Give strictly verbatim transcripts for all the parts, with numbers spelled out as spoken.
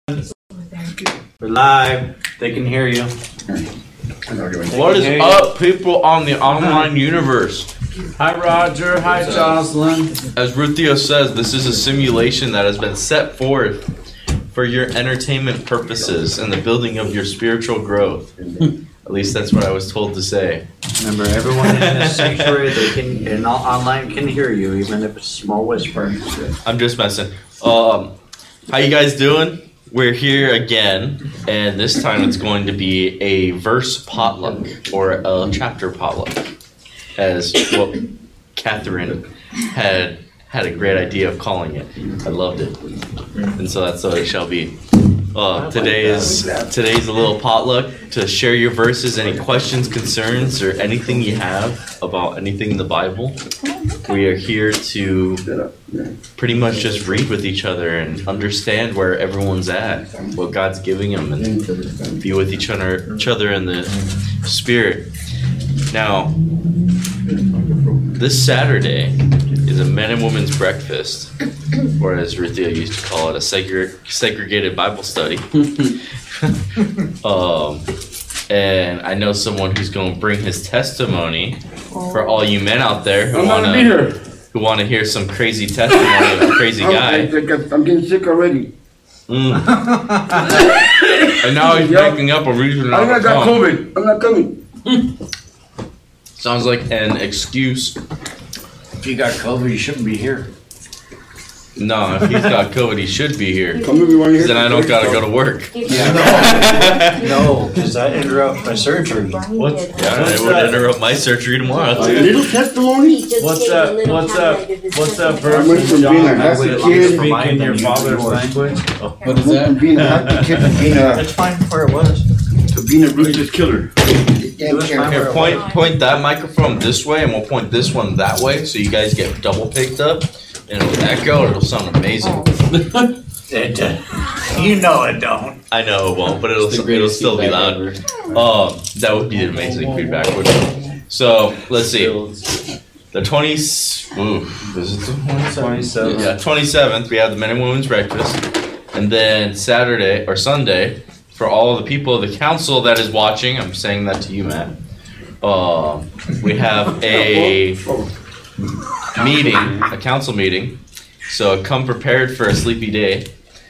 We're live. They can hear you. What is up, people on the online universe? Hi, Roger. Hi, Jocelyn. As Ruthio says, this is a simulation that has been set forth for your entertainment purposes and the building of your spiritual growth. At least that's what I was told to say. Remember, everyone in this sanctuary, they can, and all online can hear you, even if it's a small whisper. I'm just messing. Um, how you guys doing? We're here again, and this time it's going to be a verse potluck or a chapter potluck, as what Catherine had had a great idea of calling it. I loved it, and so that's what it shall be. Uh, today is today's a little potluck to share your verses, any questions, concerns, or anything you have about anything in the Bible. We are here to pretty much just read with each other and understand where everyone's at, what God's giving them, and be with each other, each other in the Spirit. Now, this Saturday is a men and women's breakfast, or as Ruthia used to call it, a segre- segregated Bible study. um, and I know someone who's going to bring his testimony for all you men out there who want to who want to hear some crazy testimony of a crazy guy. I'm getting sick already. Mm. And now he's yep. making up a reason not I to got come. COVID. I'm not coming. Sounds like an excuse. If you got COVID, you shouldn't be here. No, if he's got COVID, he should be here. Come if you want to hear. Then I don't gotta go to work. Yeah. No, because that interrupts my surgery. What? Yeah, it would interrupt my surgery tomorrow A too. little testimony. What's up? What's up? What's up, I verse? went from being a happy kid. Speak in your father's language. What is I went from that? being a happy kid to being a That's fine where it was. to being a ruthless killer. Here, point point that microphone this way, and we'll point this one that way, so you guys get double picked up, and it'll echo. It'll sound amazing. It, uh, you know it don't. I know it won't, but it'll It's the it'll greatest still be feedback loud. Um, that would be amazing feedback, wouldn't it? So let's see. The twenty. Ooh, is it the twenty-seventh? Yeah, twenty-seventh. We have the men and women's breakfast, and then Saturday or Sunday for all of the people of the council that is watching. I'm saying that to you, Matt. Um, we have a meeting, a council meeting. So come prepared for a sleepy day,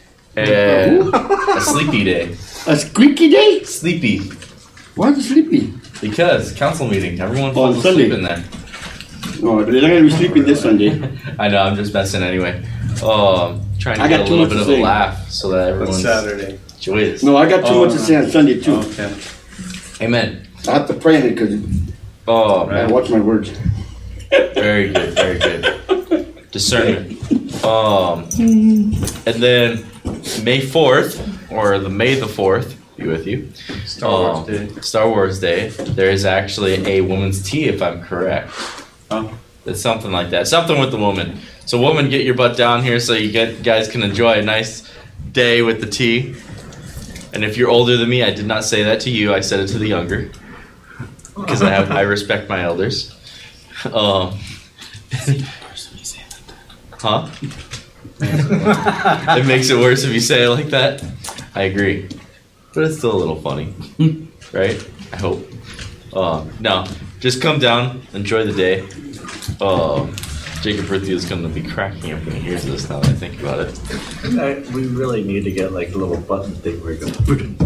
and a sleepy day. A squeaky day? Sleepy. Why is it sleepy? Because council meeting, everyone On falls asleep Sunday. in there. No, they're not gonna be sleeping this Sunday. I know, I'm just messing anyway. Um, trying to I get got a too little much bit to of say. a laugh so that everyone's Saturday. joyous. No, I got too Oh, much to say on Sunday too. Okay. Amen. I have to pray on it because Oh, I man. watch my words. Very good, very good. Discernment. Um, and then May fourth, or the May the fourth, be with you. Star Wars Um, Day. Star Wars Day. There is actually a woman's tea, if I'm correct. Oh. It's something like that. Something with the woman. So, woman, get your butt down here so you get, guys can enjoy a nice day with the tea. And if you're older than me, I did not say that to you. I said it to the younger, because I have I respect my elders. Um, huh? It makes it worse if you say it like that. I agree, but it's still a little funny, right? I hope. Uh, no, just come down, enjoy the day. Um, Jacob Ruthie is going to be cracking up when he hears this. Now that I think about it. I, we really need to get like a little button thing where you go.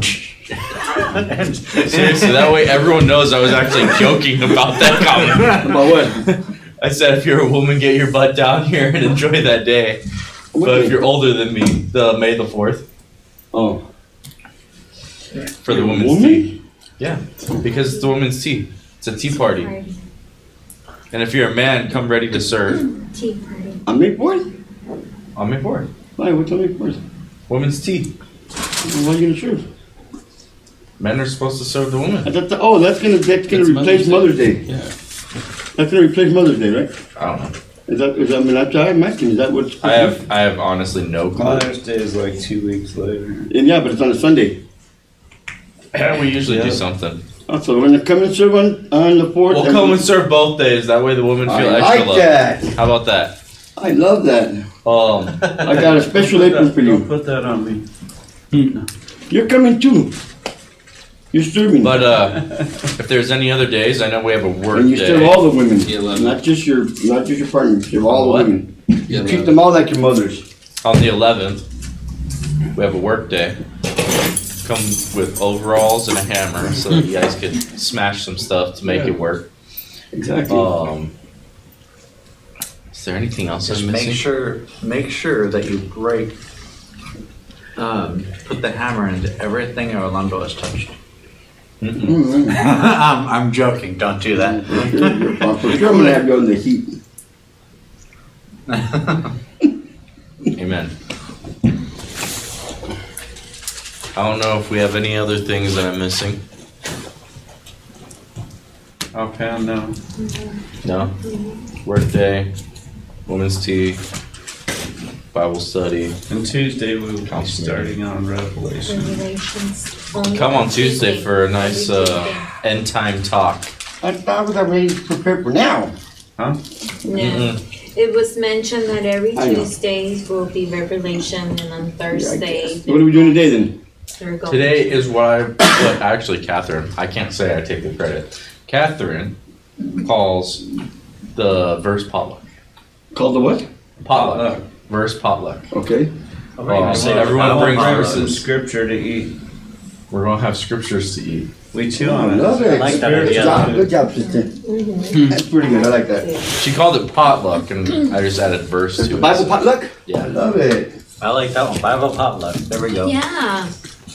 Seriously, that way everyone knows I was actually joking about that comment. About what? I said, if you're a woman, get your butt down here and enjoy that day. But if you're older than me, the May the fourth. Oh. For the You're a women's woman? tea. Yeah, because it's the women's tea. It's a tea party. And if you're a man, come ready to serve. Tea party. On May fourth? On May fourth. Why? What's on May fourth? Women's tea. Why are you gonna serve? Men are supposed to serve the I women. thought that- oh, that's gonna that's gonna It's replace Mother's Day. Yeah. That's gonna replace Mother's Day, right? I don't know. Is that? Is that? I mean, that's I'm asking. Is that what? I have I have honestly no clue. Mother's Day is like two weeks later. And yeah, but it's on a Sunday. We usually do Yeah. something. Oh, so we're gonna come and serve on on the fourth. We'll come and serve both days. That way the women feel I extra like love. that. How about that? I love that. Um, I got a special apron for Don't you. put that on me. You're coming too. You're serving. But uh, if there's any other days, I know we have a work and you day. serve all the women, The eleventh. not just your, not just your partner. You serve all What? the women. You The treat them all like your mothers. On the eleventh, we have a work day. Come with overalls and a hammer so that you guys can smash some stuff to make Yeah. it work. Exactly. Um, is there anything else Just I'm missing? make sure, make sure that you break, um, put the hammer into everything Orlando has touched. Mm-mm. Mm-hmm. I'm, I'm joking. Don't do that. For sure, you're- for sure, I'm gonna have you on the heat. Amen. I don't know if we have any other things that I'm missing. Offhand, no. No? Work day, women's tea, Bible study. And Tuesday we will be Council starting on Revelation. Revelations. Only Come on Tuesday for a nice Every uh, Tuesday. end time talk. I thought we got ready to prepare for now. No, Mm-mm. it was mentioned that every I know. Tuesdays will be Revelation, and on Thursday. What are we doing today then? they're going- Today is what I, what actually Catherine, I can't say I take the credit. Catherine calls the verse potluck. Called the what? Potluck. Verse potluck. Okay. Uh, so Well, everyone I brings want some verses. scripture to eat. We're gonna have scriptures to eat. We chew I on it. love it. I like that Good idea. job, good job, sister. Mhm. That's pretty good. I like that. She called it potluck, and I just added verse to The it. Bible potluck? I Yeah. love it. I like that one. Bible potluck. There we go. Yeah.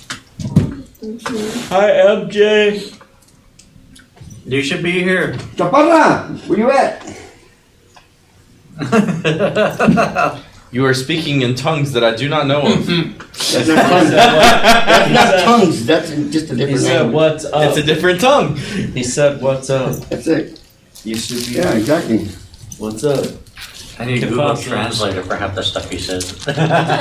Mhm. Hi, M J. You should be here. Chaparra, where you at? You are speaking in tongues that I do not know of. That's not tongues. That's not tongues. That's just a He different said, language. "What's up?" It's a different tongue. He said, "What's up?" That's it. You should be. Yeah, exactly. What's up? I need Can Google pass that. Translator for half the stuff he says. No.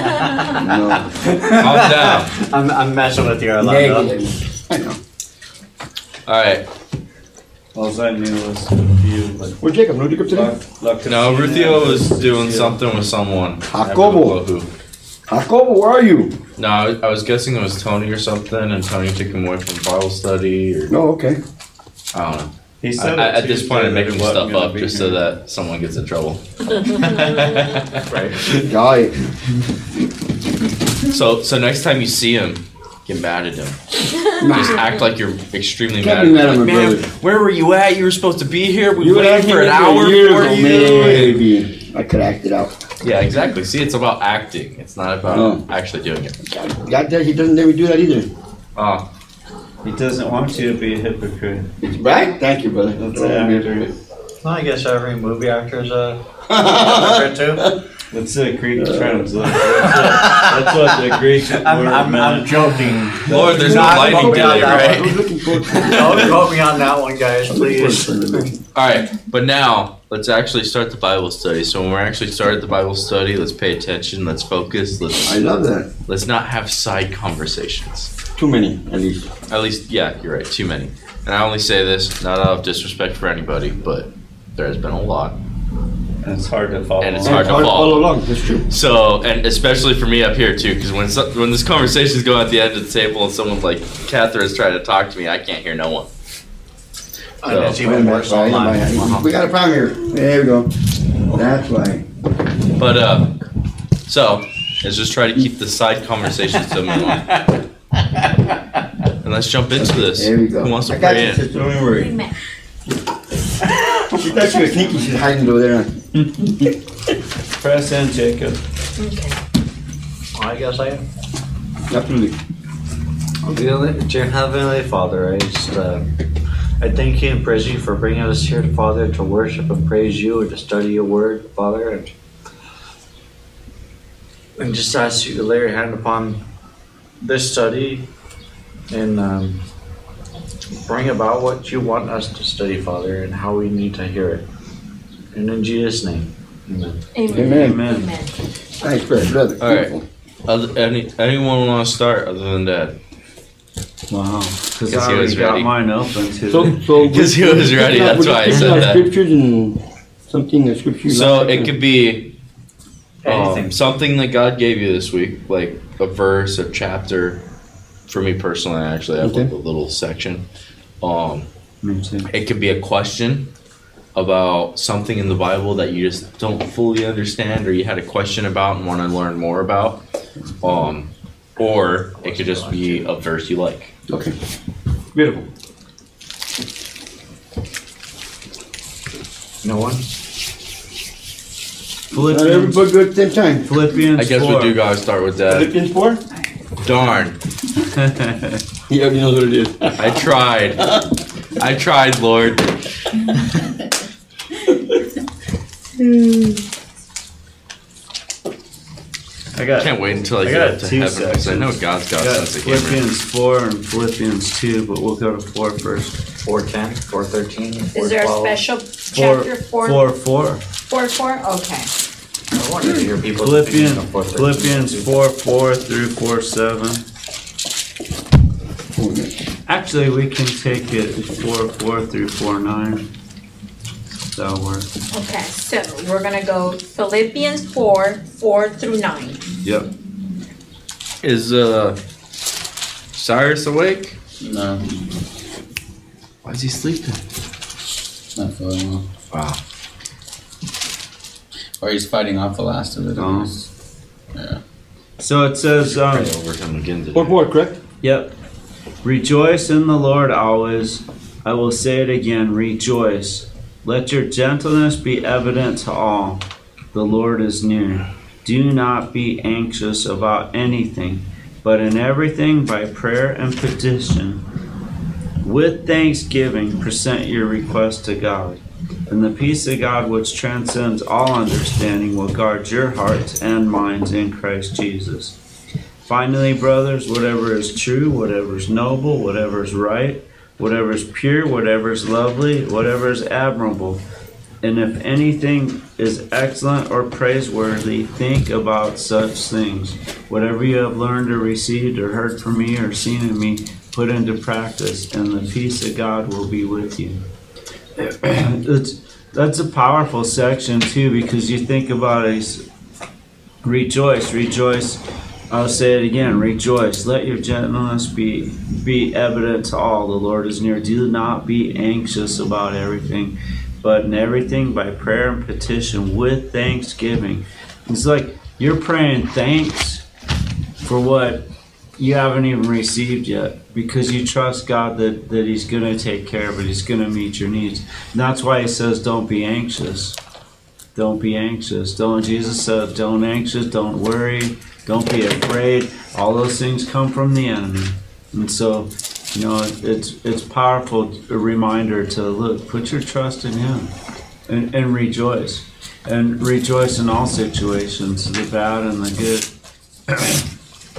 Calm down. I'm, I'm messing with you, Orlando. Negative. I know. All right. All I knew was you. Like, Where'd Jacob? No Jacob today? luck, luck to No, see you Rufio now. was doing Yeah. something with someone. Jacobo. Who? Jacobo, where are you? No, I was- I was guessing it was Tony or something, and Tony took him away from Bible study, or No, okay. I don't know. He I, said I, it at this point, I'm Tuesday making that he stuff wasn't gonna up be just so here. that someone gets in trouble. Right. Got it. So, so next time you see him, get mad at him. Just act like you're extremely Can't mad. be at mad him. at Like, my man, brother." where were you at? You were supposed to be here. We You were waited for an hour years for ago, you. maybe. I could act it out. Yeah, exactly. See, it's about acting. It's not about Oh. actually doing it. God, God does, he doesn't never do that either. Oh, He doesn't want you to be a hypocrite. Right? Thank you, brother. That's That's an all actor. Well, I guess every movie actor is a hypocrite too. That's a Greek translation. That's, what- that's what the Greek I'm, word I'm, I'm meant. joking. Lord, there's no Not lighting quote me on today, that right? Who's looking for Don't quote me on that one, guys, please. all right. But now let's actually start the Bible study. So when we're actually started the Bible study, let's pay attention. Let's focus. Let's I love that. let's not have side conversations. Too many, at least. At least, yeah, you're right. Too many. And I only say this not out of disrespect for anybody, but there has been a lot. And it's hard to follow. And it's along. hard to Hard to follow. follow along. That's true. So, and especially for me up here too, because when so, when this conversation's going at the end of the table and someone like Catherine's trying to talk to me, I can't hear no one. And it's Wait a even minute, worse wait a online. minute. We got a problem here. There we go. That's why. But uh, so let's just try to keep the side conversations to a minimum. And let's jump into this. There we go. Who wants to I got pray you, in? sister. Don't even worry. Amen. She thought she was sneaky. She's hiding over there. Press in, Jacob. Okay. I guess I am. Absolutely. Dear dear Heavenly Father, I just uh, I thank you and praise you for bringing us here, Father, to worship and praise you and to study your word, Father, and, and just ask you to lay your hand upon this study and um, bring about what you want us to study, Father, and how we need to hear it. And in Jesus' name, amen. Amen. Amen. Amen. Amen. Nice prayer, brother. All right. Other, any anyone want to start other than Dad? Wow. Because Because I he was already got ready. mine open today. So, so Because he was ready, that's why I said that. Scriptures and something that scripture. So it could be um, Anything. something that God gave you this week, like a verse, a chapter. For me personally, I actually have Okay. like a little section. Um, Me too. it could be a question about something in the Bible that you just don't fully understand, or you had a question about and want to learn more about. Um, or it could just be a verse you like. Okay. Beautiful. No one? Not Philippians, everybody good at the same time. Philippians I guess four. we do gotta start with that. Philippians four? Darn, He already knows what it is. I tried. I tried, Lord. I got Can't wait until I, I get got up to two heaven because I know sections. God's got I got a sense of humor. Philippians four and Philippians two, but we'll go to four first. Four ten, four thirteen, four Is there a twelve? special Four, chapter four? four, four. Four, four? Okay. I wanted to hear people. Philippians, thinking of four thirteen. Philippians four, four through four, seven. Actually, we can take it four, four through four, nine. That'll work. Okay, so we're gonna go Philippians four, four through nine. Yep. Is uh Cyrus awake? No, Why is he sleeping? not feeling well. Wow. Or he's fighting off the last of it. Oh. Yeah. So it says, um, Pray over him again today. Four four, correct? yep. Rejoice in the Lord always. I will say it again, rejoice. Let your gentleness be evident to all. The Lord is near. Do not be anxious about anything, but in everything by prayer and petition, with thanksgiving, present your request to God. And the peace of God, which transcends all understanding, will guard your hearts and minds in Christ Jesus. Finally, brothers, whatever is true, whatever is noble, whatever is right, whatever is pure, whatever is lovely, whatever is admirable, and if anything is excellent or praiseworthy, think about such things. Whatever you have learned or received or heard from me or seen in me, put into practice, and the peace of God will be with you. It's, that's a powerful section too, because you think about it, rejoice, rejoice. I'll say it again, rejoice. Let your gentleness be be evident to all. The Lord is near. Do not be anxious about everything, but in everything by prayer and petition with thanksgiving. It's like you're praying thanks for what you haven't even received yet, because you trust God that, that He's going to take care of it. He's going to meet your needs. And that's why He says, don't be anxious. Don't be anxious. Don't, Jesus said, don't anxious, don't worry, don't be afraid. All those things come from the enemy. And so, you know, it's it's powerful, a reminder to look, put your trust in Him and, and rejoice. And rejoice in all situations, the bad and the good.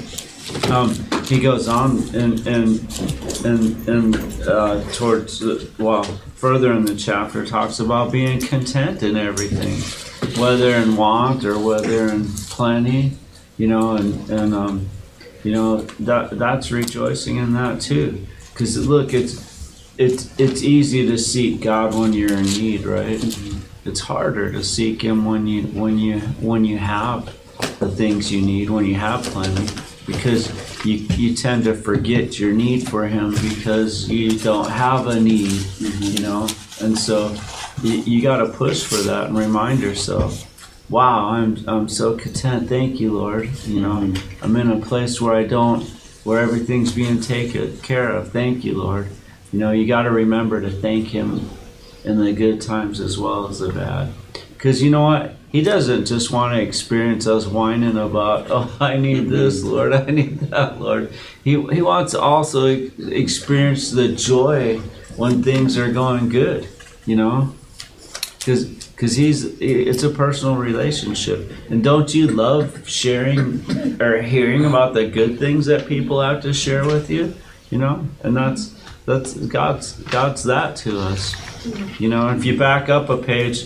Um, he goes on and and and, and uh, towards the, well further in the chapter talks about being content in everything, whether in want or whether in plenty, you know, and and um, you know that that's rejoicing in that too, because look, it's it's it's easy to seek God when you're in need, right? It's harder to seek Him when you when you when you have the things you need, when you have plenty. Because you, you tend to forget your need for Him because you don't have a need, you know? And so you, you got to push for that and remind yourself, wow, I'm I'm so content. Thank you, Lord. You know, I'm in a place where I don't, where everything's being taken care of. Thank you, Lord. You know, you got to remember to thank Him in the good times as well as the bad. Because you know what? He doesn't just want to experience us whining about, oh, I need this, Lord, I need that, Lord. He he wants to also experience the joy when things are going good, you know? Because because he's it's a personal relationship. And don't you love sharing or hearing about the good things that people have to share with you, you know? And that's that's God's God's that to us. You know, if you back up a page,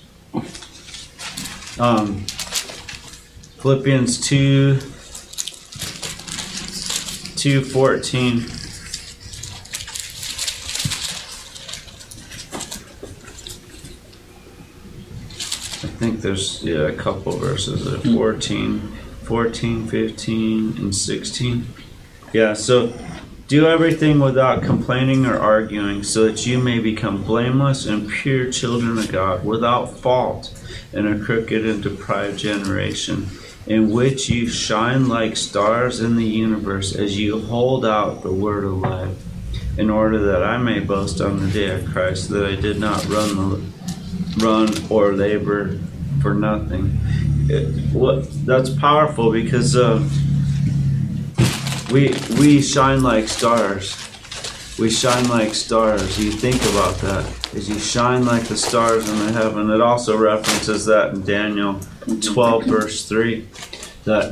Um, Philippians two, two fourteen. I think there's yeah a couple verses at fourteen. fourteen, fifteen, and sixteen. Yeah, so do everything without complaining or arguing, so that you may become blameless and pure children of God, without fault in a crooked and deprived generation, in which you shine like stars in the universe as you hold out the word of life, in order that I may boast on the day of Christ, that I did not run the, run or labor for nothing. It, what that's powerful, because uh, we we shine like stars. We shine like stars. You think about that. As you shine like the stars in the heaven. It also references that in Daniel twelve, verse three, that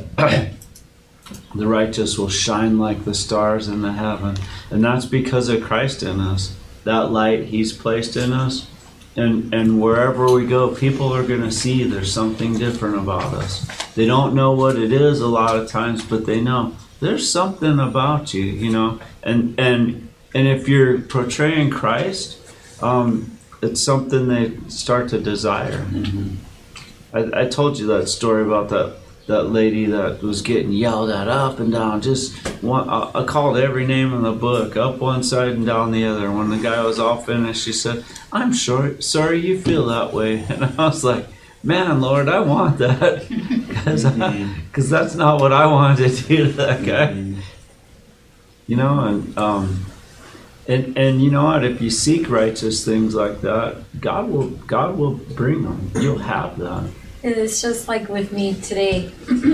the righteous will shine like the stars in the heaven. And that's because of Christ in us. That light He's placed in us. And and wherever we go, people are going to see there's something different about us. They don't know what it is a lot of times, but they know there's something about you, you know. And and and if you're portraying Christ, um, it's something they start to desire. Mm-hmm. I, I told you that story about that that lady that was getting yelled at up and down. Just one, I, I called every name in the book, up one side and down the other. When the guy was all finished, she said, "I'm sorry, sorry you feel that way." And I was like, "Man, Lord, I want that, because because that's not what I wanted to do to that guy." Mm-hmm. You know, and um, and and you know what? If you seek righteous things like that, God will God will bring them. You'll have that. It's just like with me today.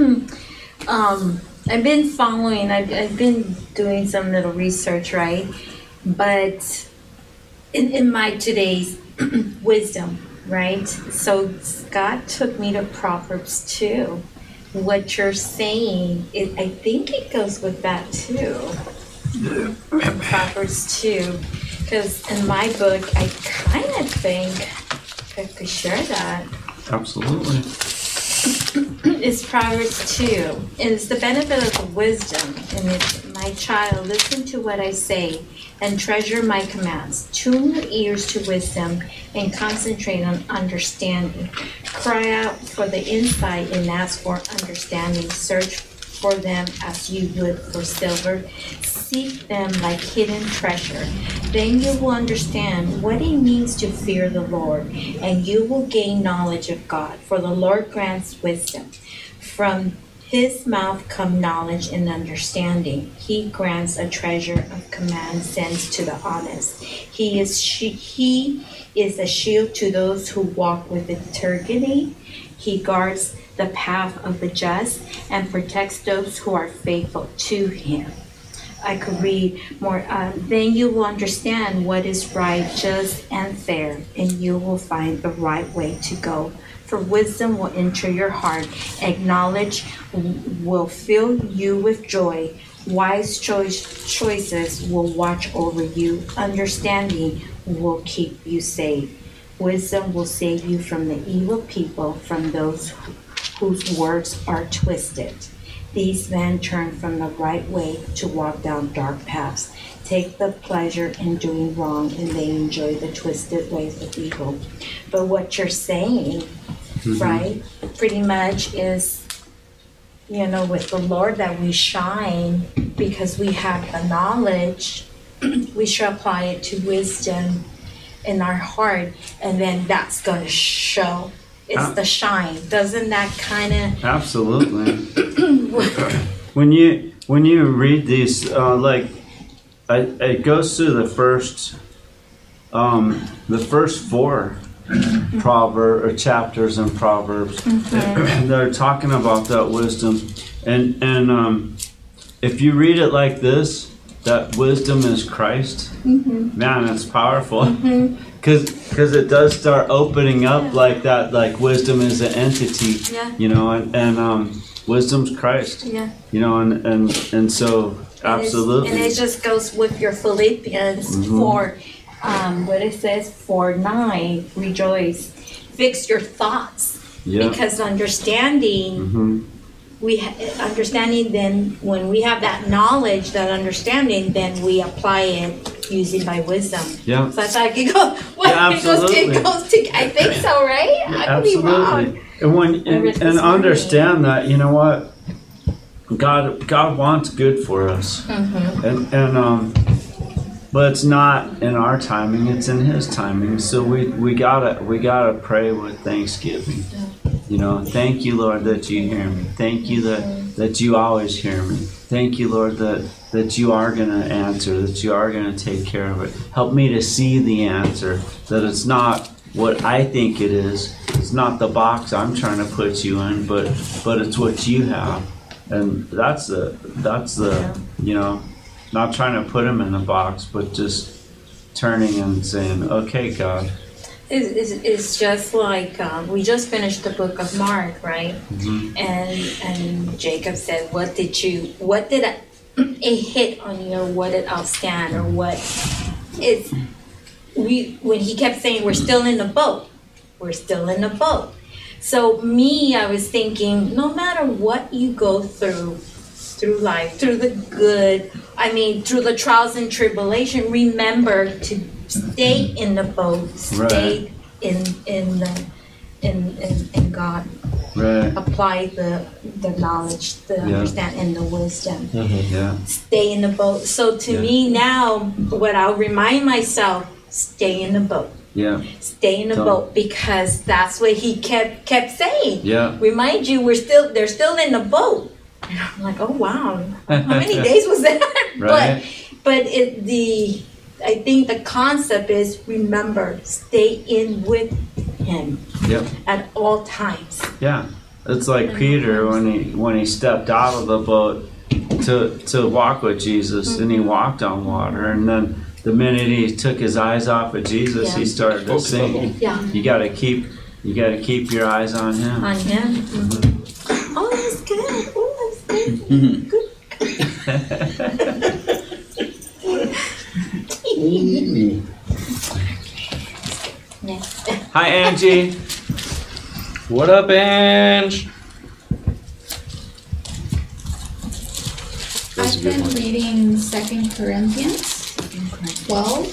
um, I've been following, I've, I've been doing some little research, right? But in, in my today's wisdom, right? So God took me to Proverbs two. What you're saying, it, I think it goes with that too. Proverbs two. Because in my book, I kind of think I could share that. Absolutely. It's Proverbs two. It's the benefit of the wisdom. And it's, my child, listen to what I say and treasure my commands. Tune your ears to wisdom and concentrate on understanding. Cry out for the insight and ask for understanding. Search for them as you would for silver. Seek them like hidden treasure. Then you will understand what it means to fear the Lord, and you will gain knowledge of God. For the Lord grants wisdom. From His mouth come knowledge and understanding. He grants a treasure of command sends to the honest. He is she, He is a shield to those who walk with integrity. He guards the path of the just and protects those who are faithful to Him. I could read more. Uh, then you will understand what is right, just, and fair, and you will find the right way to go. For wisdom will enter your heart. Acknowledge will fill you with joy. Wise choice, choices will watch over you. Understanding will keep you safe. Wisdom will save you from the evil people, from those whose words are twisted. These men turn from the right way to walk down dark paths, take the pleasure in doing wrong, and they enjoy the twisted ways of evil. But what you're saying, mm-hmm. right, pretty much is, you know, with the Lord that we shine because we have the knowledge, we should apply it to wisdom in our heart, and then that's going to show. It's uh, the shine. Doesn't that kind of... Absolutely. when you when you read these, uh, like, I, it goes through the first, um, the first four proverb or chapters in Proverbs. Mm-hmm. They're talking about that wisdom, and and um, if you read it like this, that wisdom is Christ. Mm-hmm. Man, it's powerful. Mm-hmm. Cause, cause it does start opening up yeah. like that, like wisdom is an entity, yeah. you know, and, and um, wisdom's Christ, yeah. you know, and, and, and so absolutely. And, and it just goes with your Philippians mm-hmm. four, um, what it says, four nine, rejoice, fix your thoughts, yeah. because understanding, mm-hmm. we ha- understanding then when we have that knowledge, that understanding, then we apply it. Using by wisdom. Yeah. So that's how it go. Well, yeah, absolutely. It goes, it goes to, I think so, right? Yeah, I could be wrong. And when and, and understand that, you know what? God God wants good for us, Mm-hmm. and and um, but it's not in our timing; it's in His timing. So we we gotta we gotta pray with thanksgiving. You know, thank you, Lord, that you hear me. Thank you that that you always hear me. Thank you, Lord, that that you are gonna answer, that you are gonna take care of it. Help me to see the answer. That it's not what I think it is. It's not the box I'm trying to put you in, but but it's what you have. And that's the that's the you know, not trying to put him in a box, but just turning and saying, okay, God. It's, it's, it's just like um, we just finished the book of Mark, right? Mhm. And and Jacob said, "What did you? What did I, it hit on you? Or what did outstand? Or what?" It's we when he kept saying, "We're still in the boat. We're still in the boat." So me, I was thinking, no matter what you go through, through life, through the good, I mean, through the trials and tribulation, remember to stay in the boat, stay Right. in in the in, in in God. Right. Apply the the knowledge, the Yeah. understand, and the wisdom. Yeah. Stay in the boat. So to Yeah. me now, what I'll remind myself: stay in the boat. Yeah. Stay in the Don't- boat, because that's what he kept kept saying. Yeah. Remind you, we're still they're still in the boat. And I'm like, oh wow, how many days was that? Right. But but it the I think the concept is remember, stay in with him Yep. at all times. Yeah. It's like Peter when he when he stepped out of the boat to to walk with Jesus, and he walked on water, and then the minute he took his eyes off of Jesus, Yeah. he started to sink. Yeah, You gotta keep you gotta keep your eyes on him. on him. Mhm. Oh, that's good. Oh, that's good. Good. Next. Hi, Angie. What up, Ange? That's a I've good been one. reading Second Corinthians twelve,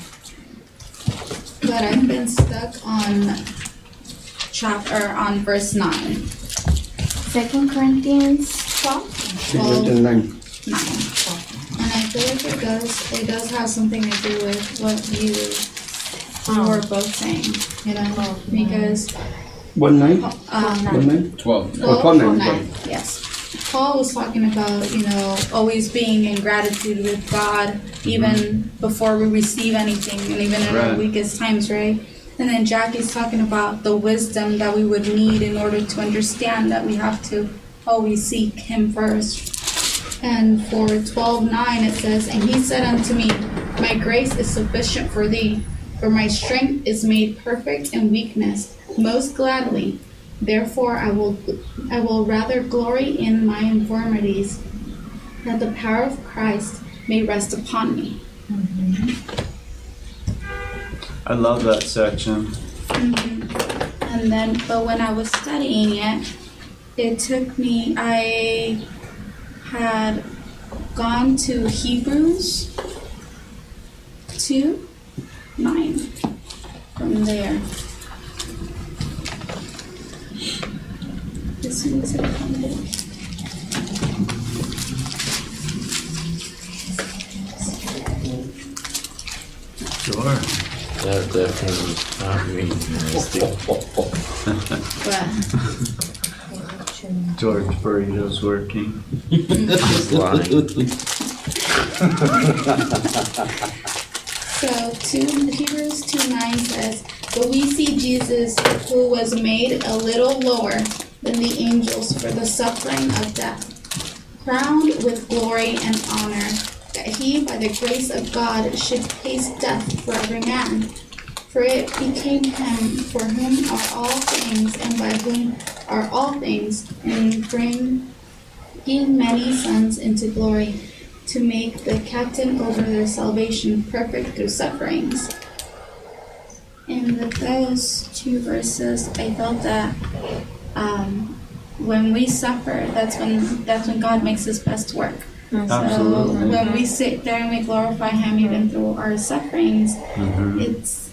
but I've been stuck on chapter on verse nine. Second Corinthians twelve. Twelve Nine. nine. And I feel like it does it does have something to do with what you were both saying, you know, because One nine? um One nine? Twelve. Oh, twelve, twelve nine, nine, yes. Paul was talking about, you know, always being in gratitude with God, even before we receive anything, and even in our Right. weakest times, right? And then Jackie's talking about the wisdom that we would need in order to understand that we have to always seek Him first. And for twelve nine it says, "And he said unto me, My grace is sufficient for thee, for my strength is made perfect in weakness. Most gladly, therefore I will I will rather glory in my infirmities, that the power of Christ may rest upon me." I love that section. And then, but when I was studying it, it took me, I had gone to Hebrews two nine from there. This one's it from there. Sure. That definitely was not me. But George Burrito's working. He's lying. So two, Hebrews two nine says, "But we see Jesus, who was made a little lower than the angels for the suffering of death, crowned with glory and honor, that he, by the grace of God, should taste death for every man. For it became him for whom are all things, and by whom are all things, and bringing many sons into glory, to make the captain over their salvation perfect through sufferings." And with those two verses, I felt that um, when we suffer, that's when that's when God makes His best work. Absolutely. So when we sit there and we glorify Him even through our sufferings, Mhm. it's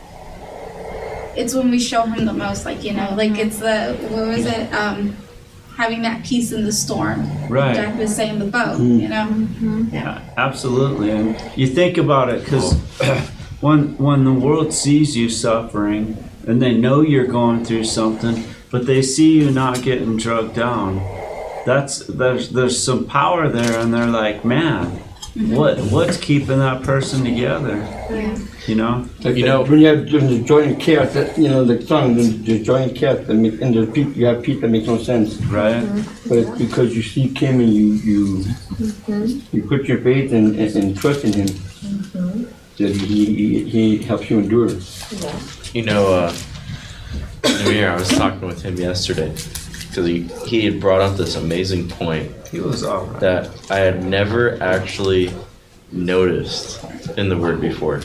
it's when we show Him the most. Like, you know, like it's the what was it? Um, having that peace in the storm. Right. Jack was saying the boat, Mm. you know. Yeah, absolutely. And you think about it, because when when the world sees you suffering and they know you're going through something, but they see you not getting drugged down, that's there's there's some power there, and they're like, man, what what's keeping that person together? Yeah. You know? Like You that, know- when you have the joy and chaos, that, you know, the song, the, the joy and chaos, that make, and the peace, you have peace that makes no sense. Right? But it's because you seek Him and you you you put your faith and, and, and trust in Him. That he, he He helps you endure. You know, uh, Namir, I was talking with him yesterday because he, he had brought up this amazing point He was all right. that I had never actually noticed in the Word before.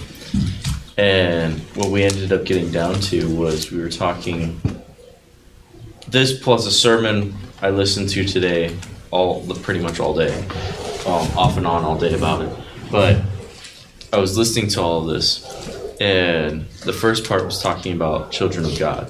And what we ended up getting down to was we were talking this plus a sermon I listened to today, all pretty much all day, um, off and on all day about it. But I was listening to all of this, and the first part was talking about children of God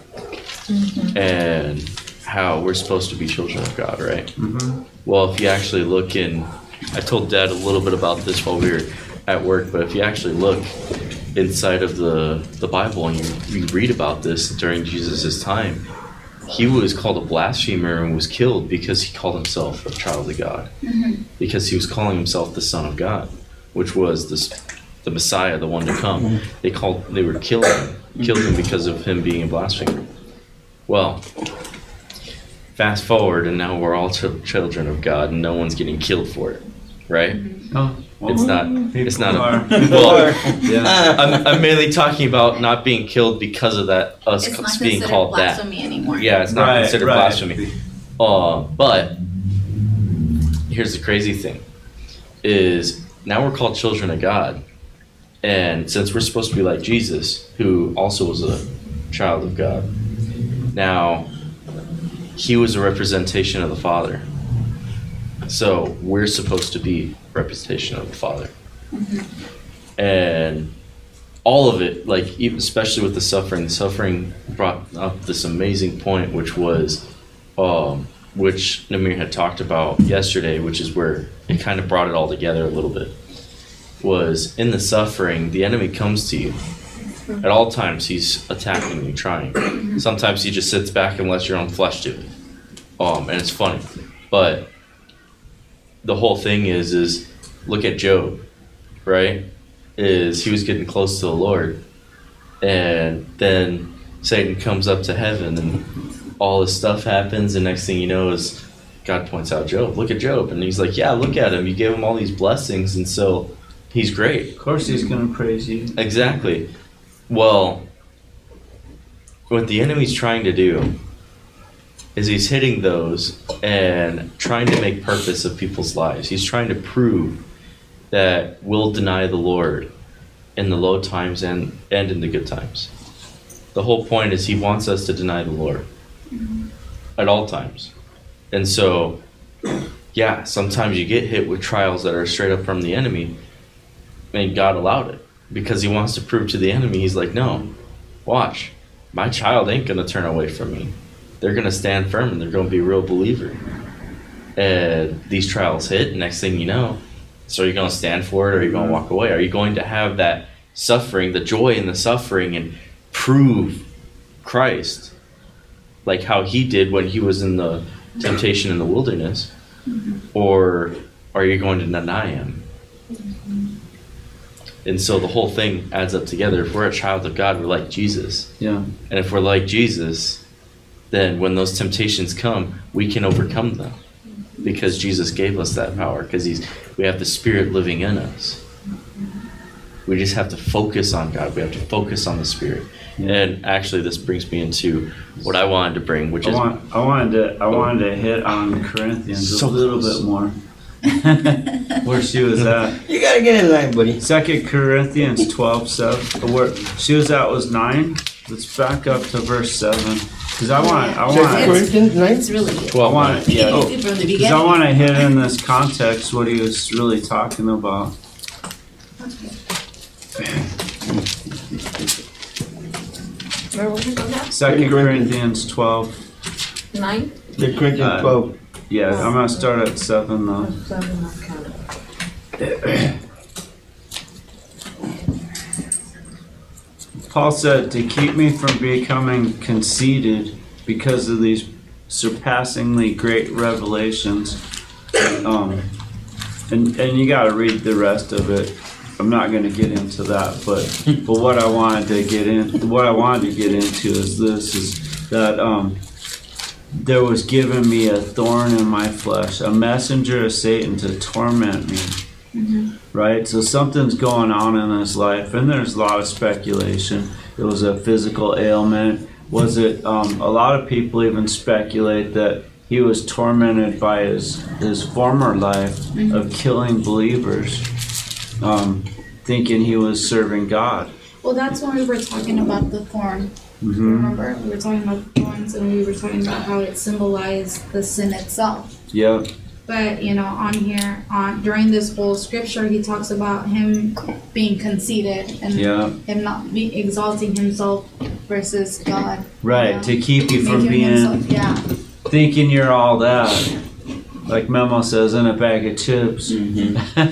and how we're supposed to be children of God, right? Mm-hmm. Well, if you actually look in, I told Dad a little bit about this while we were at work, but if you actually look inside of the, the Bible and you, you read about this during Jesus' time, he was called a blasphemer and was killed because he called himself a child of God. Mm-hmm. Because he was calling himself the Son of God, which was this, the Messiah, the one to come. They called, they were killing him, killed him because of him being a blasphemer. Well, fast forward, and now we're all ch- children of God, and no one's getting killed for it, right? Oh, well, It's not. It's not. are. A, well, Yeah. I'm, I'm mainly talking about not being killed because of that. Us It's not being considered called that. blasphemy anymore. Yeah, it's not Right, considered right. blasphemy. Uh, but here's the crazy thing: is now we're called children of God, and since we're supposed to be like Jesus, who also was a child of God, now he was a representation of the Father. So we're supposed to be representation of the Father. And all of it, like even especially with the suffering, the suffering brought up this amazing point, which was, um, which Namir had talked about yesterday, which is where it kind of brought it all together a little bit. Was in the suffering, the enemy comes to you. At all times, he's attacking you, trying. Sometimes he just sits back and lets your own flesh do it. Um, and it's funny, but the whole thing is, is look at Job, right? Is he was getting close to the Lord, and then Satan comes up to heaven, and all this stuff happens, and next thing you know is God points out Job. Look at Job, and he's like, yeah, look at him. You gave him all these blessings, and so he's great. Of course he's going to praise you. Exactly. Well, what the enemy's trying to do is he's hitting those and trying to make purpose of people's lives. He's trying to prove that we'll deny the Lord in the low times and, and in the good times. The whole point is he wants us to deny the Lord at all times. And so, yeah, sometimes you get hit with trials that are straight up from the enemy, and God allowed it because he wants to prove to the enemy, he's like, no, watch, my child ain't going to turn away from me. They're going to stand firm and they're going to be a real believer. And these trials hit, and next thing you know, so are you going to stand for it, or are you going to walk away? Are you going to have that suffering, the joy in the suffering, and prove Christ like how he did when he was in the temptation in the wilderness? Or are you going to deny him? And so the whole thing adds up together. If we're a child of God, we're like Jesus. Yeah. And if we're like Jesus, then when those temptations come, we can overcome them because Jesus gave us that power, because he's we have the Spirit living in us. We just have to focus on God. We have to focus on the Spirit. Yeah. And actually, this brings me into what I wanted to bring, which I, is want, I wanted to I wanted to hit on Corinthians So a little close. bit more. Where she was at. You gotta get in line, buddy. Second Corinthians twelve seven. Where she was at was nine. Let's back up to verse seven. Because I want I Second want Corinthians nine. It's really good. I twelve. want Yeah. yeah. From the Because beginning. I want to hit in this context what he was really talking about. Where was it on that? Second Corinthians twelve. Nine? The Corinthians Uh, twelve. Yeah, I'm gonna start at seven though. Paul said, to keep me from becoming conceited because of these surpassingly great revelations. Um, and, and you gotta read the rest of it. I'm not gonna get into that, but, but what I wanted to get in, what I wanted to get into is this, is that, um, there was given me a thorn in my flesh, a messenger of Satan to torment me. Mm-hmm. Right? So something's going on in his life, and there's a lot of speculation. It was a physical ailment. Was it, um, a lot of people even speculate that he was tormented by his, his former life mm-hmm. of killing believers, um, thinking he was serving God. Well, that's when we were talking about the thorn. Mm-hmm. Remember? We were talking about the thorns, and we were talking about how it symbolized the sin itself. Yep. But, you know, on here, on during this whole scripture, he talks about him being conceited and yeah. him not be exalting himself versus God. Right, you know? to keep you from Making being, himself, yeah. thinking you're all that. Like Memo says, in a bag of chips. Mm-hmm.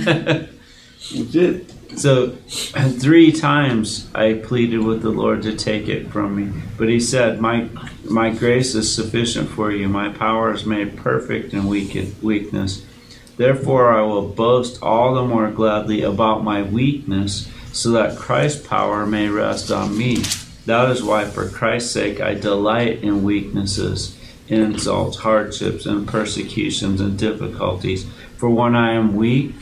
That's it. So, three times I pleaded with the Lord to take it from me. But he said, my my grace is sufficient for you. My power is made perfect in weak weakness. Therefore, I will boast all the more gladly about my weakness, so that Christ's power may rest on me. That is why, for Christ's sake, I delight in weaknesses, insults, hardships, and persecutions and difficulties. For when I am weak,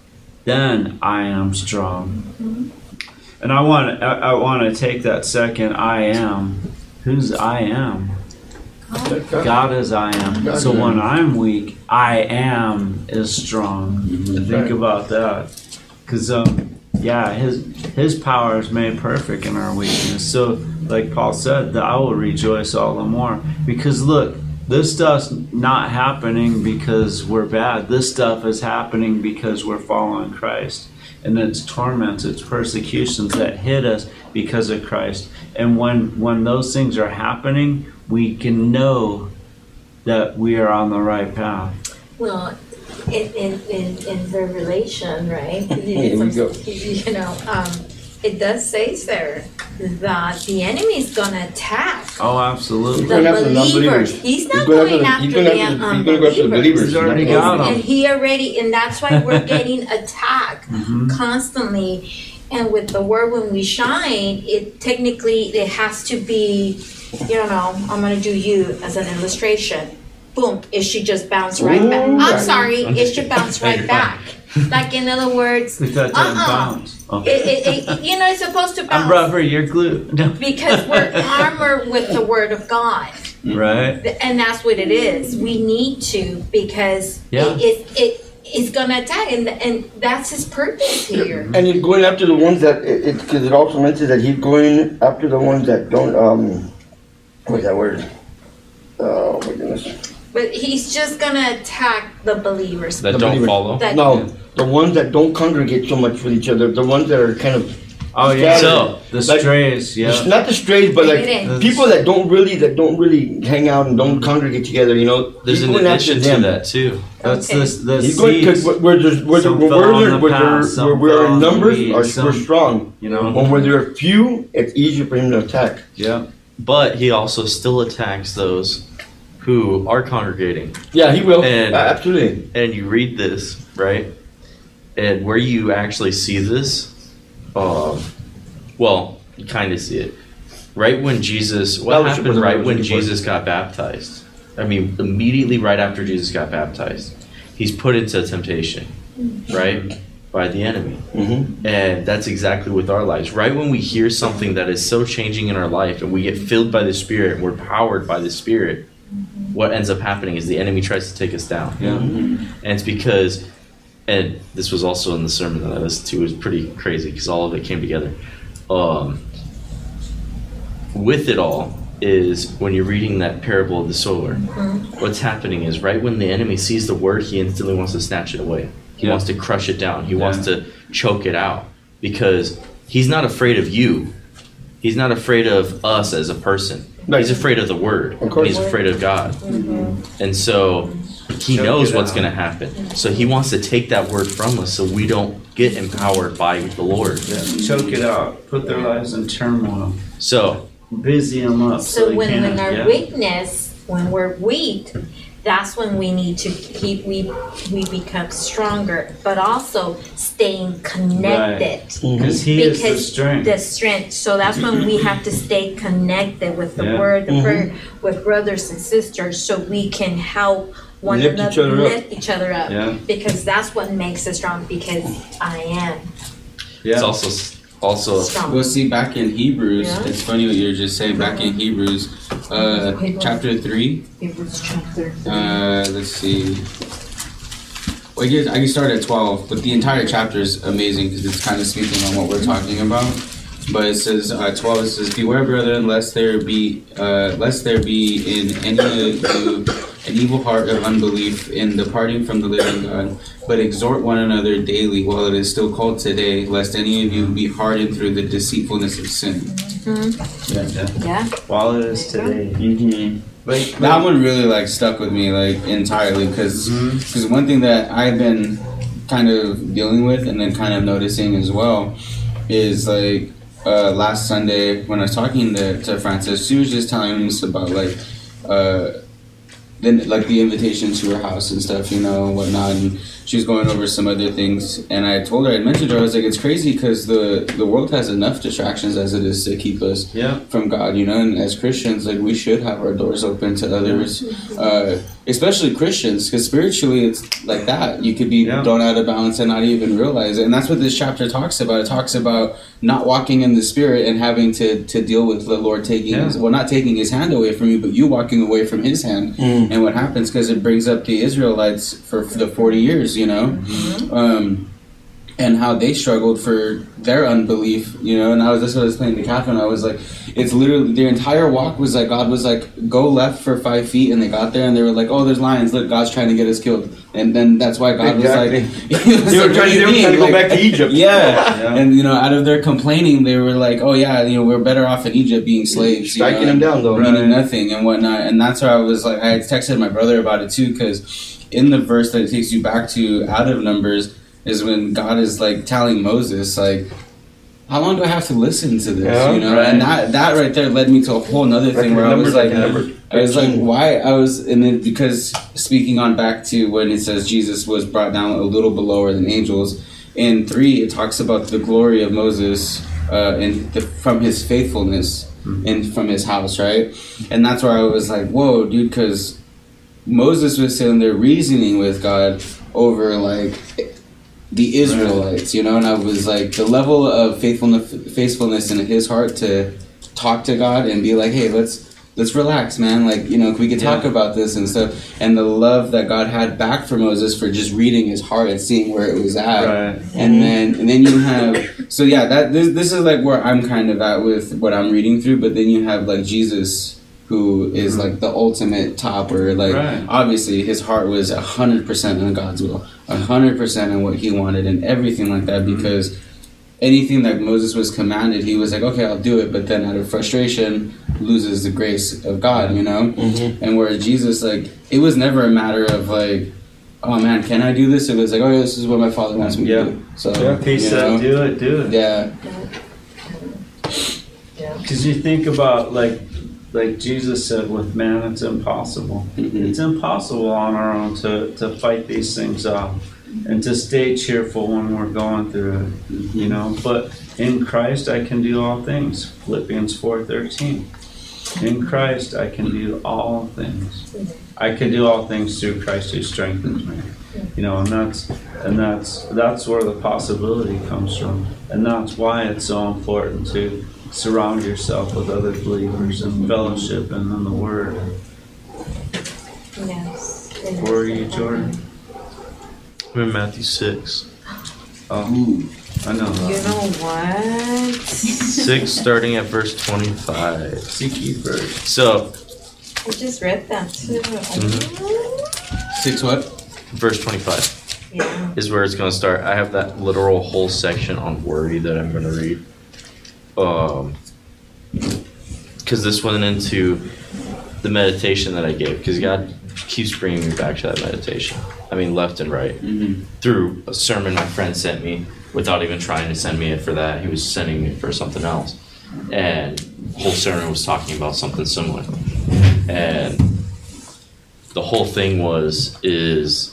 then I am strong. Mm-hmm. And I want I, I want to take that second I am. Who's I am? God. God is I am. God so is. when I'm weak, I am is strong. Mm-hmm. Think right. about that. Because, um, yeah, his, his power is made perfect in our weakness. So, like Paul said, that I will rejoice all the more. Because, look, this stuff's not happening because we're bad. This stuff is happening because we're following Christ. And it's torments, it's persecutions that hit us because of Christ. And when when those things are happening, we can know that we are on the right path. Well, in in, in, in Revelation, right? Here we go. You know, um, it does say there that the enemy is going to attack Oh, absolutely. He's the going after the believers. non-believers. He's not He's going going after after the- the he's going after the- he's going to go after the unbelievers. believers. He's already Not got the- them. And he already, and that's why we're getting attacked Mhm. constantly. And with the word when we shine, it technically it has to be, you know, I'm gonna do you as an illustration. Boom, it should just bounce right Ooh, back. I'm right. sorry, it should bounce right back. Like in other words, We thought that uh-uh. bounce. Oh. It, it, it, you know, it's supposed to I'm bounce rubber, you're glue. No. because we're armored with the word of God. Right? And that's what it is. We need to because Yeah. it, it, it is going to attack, and and that's his purpose here. And he's going after the ones that, it because it, it also mentions that he's going after the ones that don't, um, what's that word? Oh my goodness. But he's just going to attack the believers. That The don't believers. follow. That, No, the ones that don't congregate so much with each other, the ones that are kind of, Oh, yeah. So, The Like- strays, yeah. not the strays, but They like didn't. people that don't really, that don't really hang out and don't congregate together, you know. There's he's an going after addition to them. that too. That's Okay. the, the He's going because seeds, where there's where, Some where, fell where, on there- the where, path, there- some where, where fell our on the numbers weeds, are some- we're strong. you know? When where there are few, it's easier for him to attack. Yeah. But he also still attacks those who are congregating. Yeah, he will. And- Uh, absolutely. And you read this, right? And where you actually see this, um, well, you kind of see it. Right when Jesus, what Fellowship happened with the right Lord when is important. Jesus got baptized? I mean, immediately right after Jesus got baptized, he's put into temptation, right? By the enemy. Mm-hmm. And that's exactly with our lives. Right when we hear something that is so changing in our life and we get filled by the Spirit and we're powered by the Spirit, what ends up happening is the enemy tries to take us down. Yeah. And it's because, and this was also in the sermon that I listened to, it was pretty crazy because all of it came together. Um, with it all is when you're reading that parable of the sower, what's happening is right when the enemy sees the word, he instantly wants to snatch it away. He Yeah. wants to crush it down. He Yeah. wants to choke it out because he's not afraid of you. He's not afraid of us as a person. He's afraid of the word. Of And course. he's afraid of God. Mm-hmm. And so he Choke knows it what's out. going to happen. So he wants to take that word from us so we don't get empowered by the Lord. Yeah, choke it out. Put their lives in turmoil. So, Busy them up. So, So they when, can't, when our yeah. weakness, when we're weak, that's when we need to keep, we, we become stronger, but also staying connected. Because he is the Because strength. the strength. So that's when we have to stay connected with the Yeah. word, the Mhm. prayer, with brothers and sisters, so we can help one Lift another, each other up. lift each other up. Yeah. Because that's what makes us strong. Because I am Yeah. it's also also strong. Well, see, back in Hebrews, Yeah. it's funny what you were just saying. Back in Hebrews, uh, chapter three. Hebrews chapter. Uh, let's see. Well, I guess I can start at twelve, but the entire chapter is amazing because it's kind of speaking on what we're talking about. But it says uh, twelve. It says, "Beware, brethren, lest there be, uh, lest there be in any of you an evil heart of unbelief in departing from the living God. But exhort one another daily while it is still called today, lest any of you be hardened through the deceitfulness of sin." Mm-hmm. Yeah. Yeah. Yeah. While it is today. Mm-hmm. But, That one really like stuck with me like entirely because Mhm. one thing that I've been kind of dealing with and then kind of noticing as well is like uh, last Sunday when I was talking to, to Francis, she was just telling us about like uh, then like the invitation to her house and stuff, you know, and whatnot, and she was going over some other things, and I told her, I mentioned her, I was like, it's crazy because the the world has enough distractions as it is to keep us yeah. from God, you know, and as Christians, like we should have our doors open to others, uh, especially Christians, because spiritually it's like that. You could be Yeah. thrown out of balance and not even realize it, and that's what this chapter talks about. It talks about not walking in the Spirit and having to, to deal with the Lord taking Yeah. his, well, not taking his hand away from you, but you walking away from his hand. Mm. And what happens, because it brings up the Israelites for, for the forty years, you know, um, and how they struggled for their unbelief, you know. And I was that's what I was saying to Catherine. I was like, it's literally their entire walk was like God was like, go left for five feet, and they got there and they were like, oh, there's lions. Look, God's trying to get us killed. And then that's why God Exactly. was like, he was They were like, trying, what do they you were trying to mean? go Like, back to Egypt. yeah. Yeah. And you know, out of their complaining, they were like, "Oh yeah, you know, we're better off in Egypt being slaves, you Striking know, them down, though. meaning Right. nothing and whatnot." And that's why I was like, I had texted my brother about it too, because in the verse that it takes you back to out of Numbers is when God is like telling Moses, like, "How long do I have to listen to this?" Yeah, you know, right. and that that right there led me to a whole nother thing where I was like, I was like, why? I was, and then because speaking on back to when it says Jesus was brought down a little below than angels, in three it talks about the glory of Moses uh, and the, from his faithfulness and from his house, right? And that's where I was like, whoa, dude, because Moses was sitting there reasoning with God over like the Israelites, you know, and I was like, the level of faithfulness, faithfulness in his heart to talk to God and be like, hey, let's let's relax, man. Like, you know, we could talk Yeah. about this and stuff. And the love that God had back for Moses for just reading his heart and seeing where it was at. Right. And then and then you have so yeah, that this this is like where I'm kind of at with what I'm reading through. But then you have like Jesus, who is like the ultimate topper. Like Right. obviously his heart was a hundred percent in God's will, a hundred percent in what he wanted and everything like that. Because anything that Moses was commanded, he was like, okay, I'll do it. But then out of frustration, loses the grace of God, you know. Mm-hmm. And where Jesus, like, it was never a matter of like, oh man, can I do this? It was like, oh yeah, this is what my Father wants me Yeah. to do. So Yeah. If he you said, know, do it, do it. yeah. Because you think about like like Jesus said, with man it's impossible. Mhm. It's impossible on our own to, to fight these things off and to stay cheerful when we're going through it, you know. But in Christ I can do all things. Philippians four thirteen. In Christ I can do all things. I can do all things through Christ who strengthens me. You know, and that's and that's that's where the possibility comes from. And that's why it's so important to surround yourself with other believers and fellowship and in the Word. Yes. Where are you, Jordan? I'm in Matthew six. Oh, I know You that. know what? six, starting at verse twenty-five. Seek ye first. So, I just read that too. Six what? verse twenty-five Yeah. is where it's going to start. I have that literal whole section on worry that I'm going to read. Um, because this went into the meditation that I gave, because God keeps bringing me back to that meditation. I mean, left and right. Mm-hmm. Through a sermon my friend sent me, without even trying to send me it for that. He was sending me for something else. And the whole sermon was talking about something similar. And the whole thing was, is,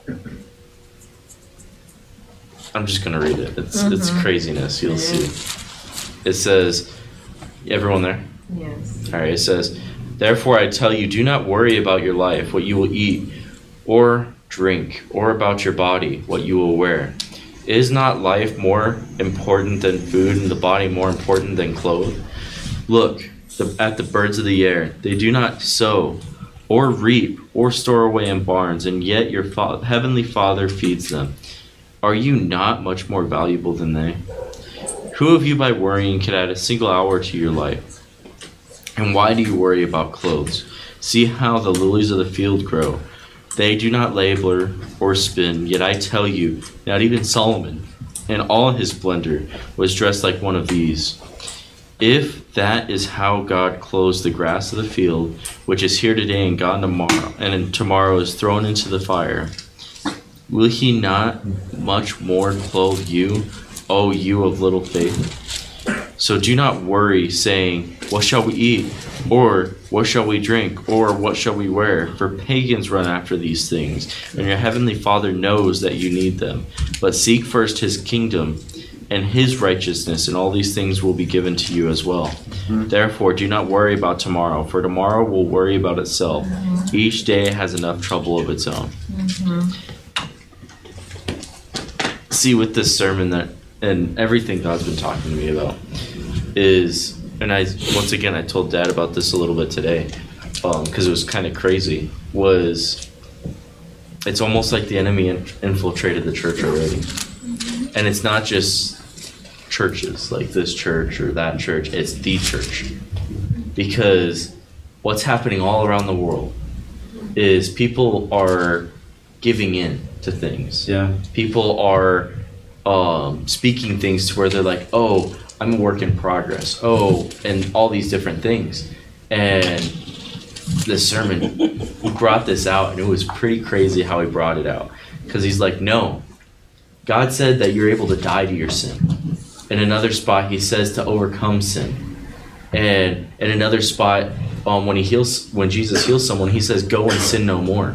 I'm just going to read it. It's mm-hmm. it's craziness. You'll see. It says, everyone there? Yes. All right, it says, therefore I tell you, do not worry about your life, what you will eat or drink, or about your body, what you will wear. Is not life more important than food, and the body more important than clothes? Look the, at the birds of the air. They do not sow, or reap, or store away in barns, and yet your fa- heavenly Father feeds them. Are you not much more valuable than they? Who of you by worrying can add a single hour to your life? And why do you worry about clothes? See how the lilies of the field grow. They do not labor or spin, yet I tell you, not even Solomon, in all his splendor, was dressed like one of these. If that is how God clothes the grass of the field, which is here today and gone tomorrow, and tomorrow is thrown into the fire, will he not much more clothe you, O you of little faith? So do not worry, saying, what shall we eat? Or what shall we drink? Or what shall we wear? For pagans run after these things, and your heavenly Father knows that you need them. But seek first his kingdom and his righteousness, and all these things will be given to you as well. Mm-hmm. Therefore, do not worry about tomorrow, for tomorrow will worry about itself. Mm-hmm. Each day has enough trouble of its own. Mm-hmm. See, with this sermon that and everything God's been talking to me about is, and I once again I told Dad about this a little bit today, um, because it was kind of crazy. Was it's almost like the enemy in, infiltrated the church already, and it's not just churches like this church or that church. It's the church, because what's happening all around the world is people are giving in to things. Yeah, people are. Um, speaking things to where they're like, oh, I'm a work in progress. Oh, and all these different things. And this sermon, he brought this out, and it was pretty crazy how he brought it out. Because he's like, no, God said that you're able to die to your sin. In another spot, he says to overcome sin. And in another spot, um, when he heals, when Jesus heals someone, he says, go and sin no more.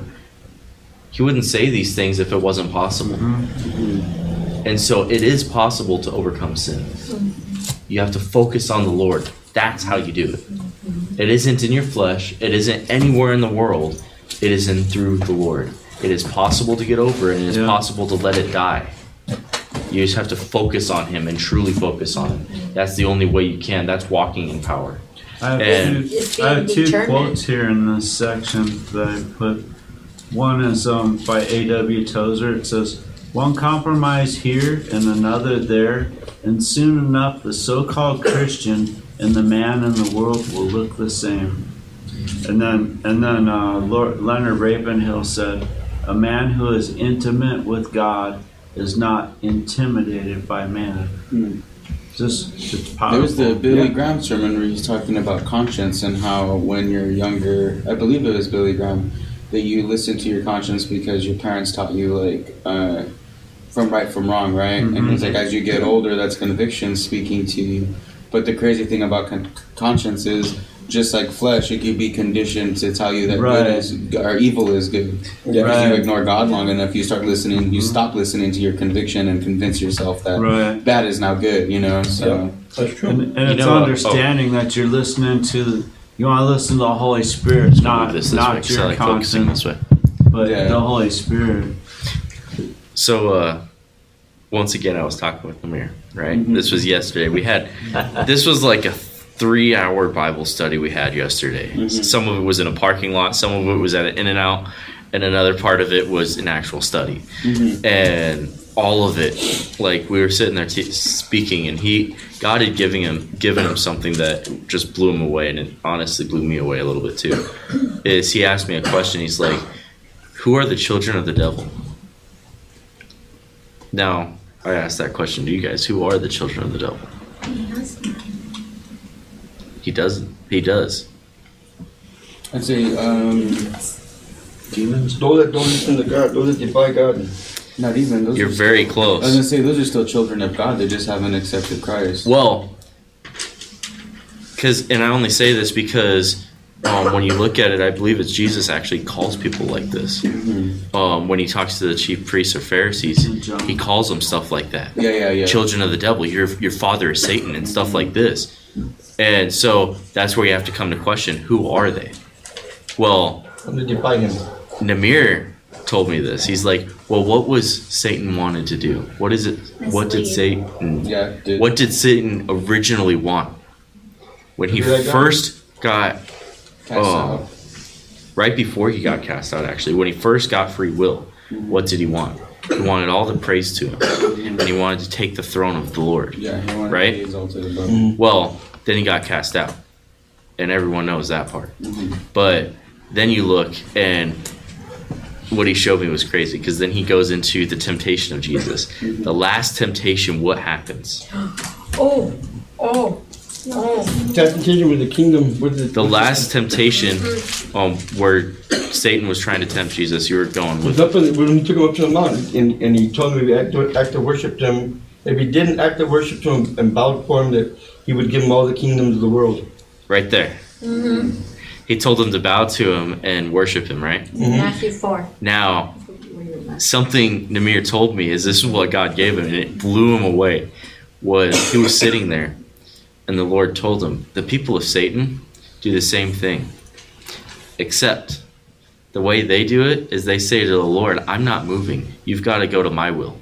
He wouldn't say these things if it wasn't possible. Mm-hmm. And so it is possible to overcome sin. You have to focus on the Lord. That's how you do it. It isn't in your flesh. It isn't anywhere in the world. It is in through the Lord. It is possible to get over it, and it is yeah. possible to let it die. You just have to focus on him and truly focus on him. That's the only way you can. That's walking in power. I have and two, I have two quotes here in this section that I put. One is um, by A W Tozer. It says, one compromise here and another there, and soon enough the so-called Christian and the man in the world will look the same. And then, and then uh, Lord, Leonard Ravenhill said, a man who is intimate with God is not intimidated by man. Hmm. Just, it's powerful. There was the Billy yeah. Graham sermon where he's talking about conscience and how when you're younger, I believe it was Billy Graham, that you listen to your conscience because your parents taught you like uh, from right from wrong, right? Mm-hmm. And it's like as you get older, that's conviction speaking to you. But the crazy thing about con- conscience is, just like flesh, it could be conditioned to tell you that right. good is or evil is good. Yeah, right. If you ignore God long enough, you start listening. You mm-hmm. stop listening to your conviction and convince yourself that right. bad is now good. You know, so yeah. That's true. And, and it's know, understanding oh. that you're listening to. You want to listen to the Holy Spirit, not this, this not way, your so like focusing this way, but yeah. the Holy Spirit. So, uh, once again, I was talking with Amir, right? Mm-hmm. This was yesterday. We had, this was like a three hour Bible study we had yesterday. Mm-hmm. Some of it was in a parking lot, some of it was at an In-N-Out, and another part of it was an actual study. Mm-hmm. And all of it, like we were sitting there t- speaking, and he, God had given him, given him something that just blew him away, and it honestly blew me away a little bit too. Is he asked me a question, he's like, who are the children of the devil? Now, I asked that question to you guys. Who are the children of the devil? He has them. He doesn't. He does. I'd say, um, Demons. Those that don't listen to God, those that defy God. not even. Those You're are very still, I was close. gonna say those are still children of God. They just haven't accepted Christ. Well, because, and I only say this because um, when you look at it, I believe it's Jesus actually calls people like this. Mm-hmm. Um, when he talks to the chief priests or Pharisees, John. he calls them stuff like that. Yeah, yeah, yeah. Children of the devil, your your father is Satan, and stuff like this. And so that's where you have to come to question, who are they? Well, And they defy him. Namir told me this. He's like, well, what was Satan wanted to do? What is it? What did Mislead. Satan? Yeah. Did, What did Satan originally want? When he Did I go? first got, cast oh, out. right before he got cast out, actually, when he first got free will, what did he want? He wanted all the praise to him, and he wanted to take the throne of the Lord. Yeah, he wanted Right? to be exalted above. Well, then he got cast out, and everyone knows that part. Mhm. But then you look, and what he showed me was crazy, because then he goes into the temptation of Jesus. The last temptation, what happens? Oh, oh, oh. Temptation with the kingdom. With the, The last temptation, um, where Satan was trying to tempt Jesus, you were going was with. up in, when he took him up to the mountain, and, and he told him if he act, act to worship him, if he didn't act to worship him and bow before him, that he would give him all the kingdoms of the world. Right there. He told them to bow to him and worship him, right? Matthew four. Now, something Namir told me is this is what God gave him, and it blew him away. Was he was sitting there, and the Lord told him, the people of Satan do the same thing, except the way they do it is they say to the Lord, I'm not moving. You've got to go to my will.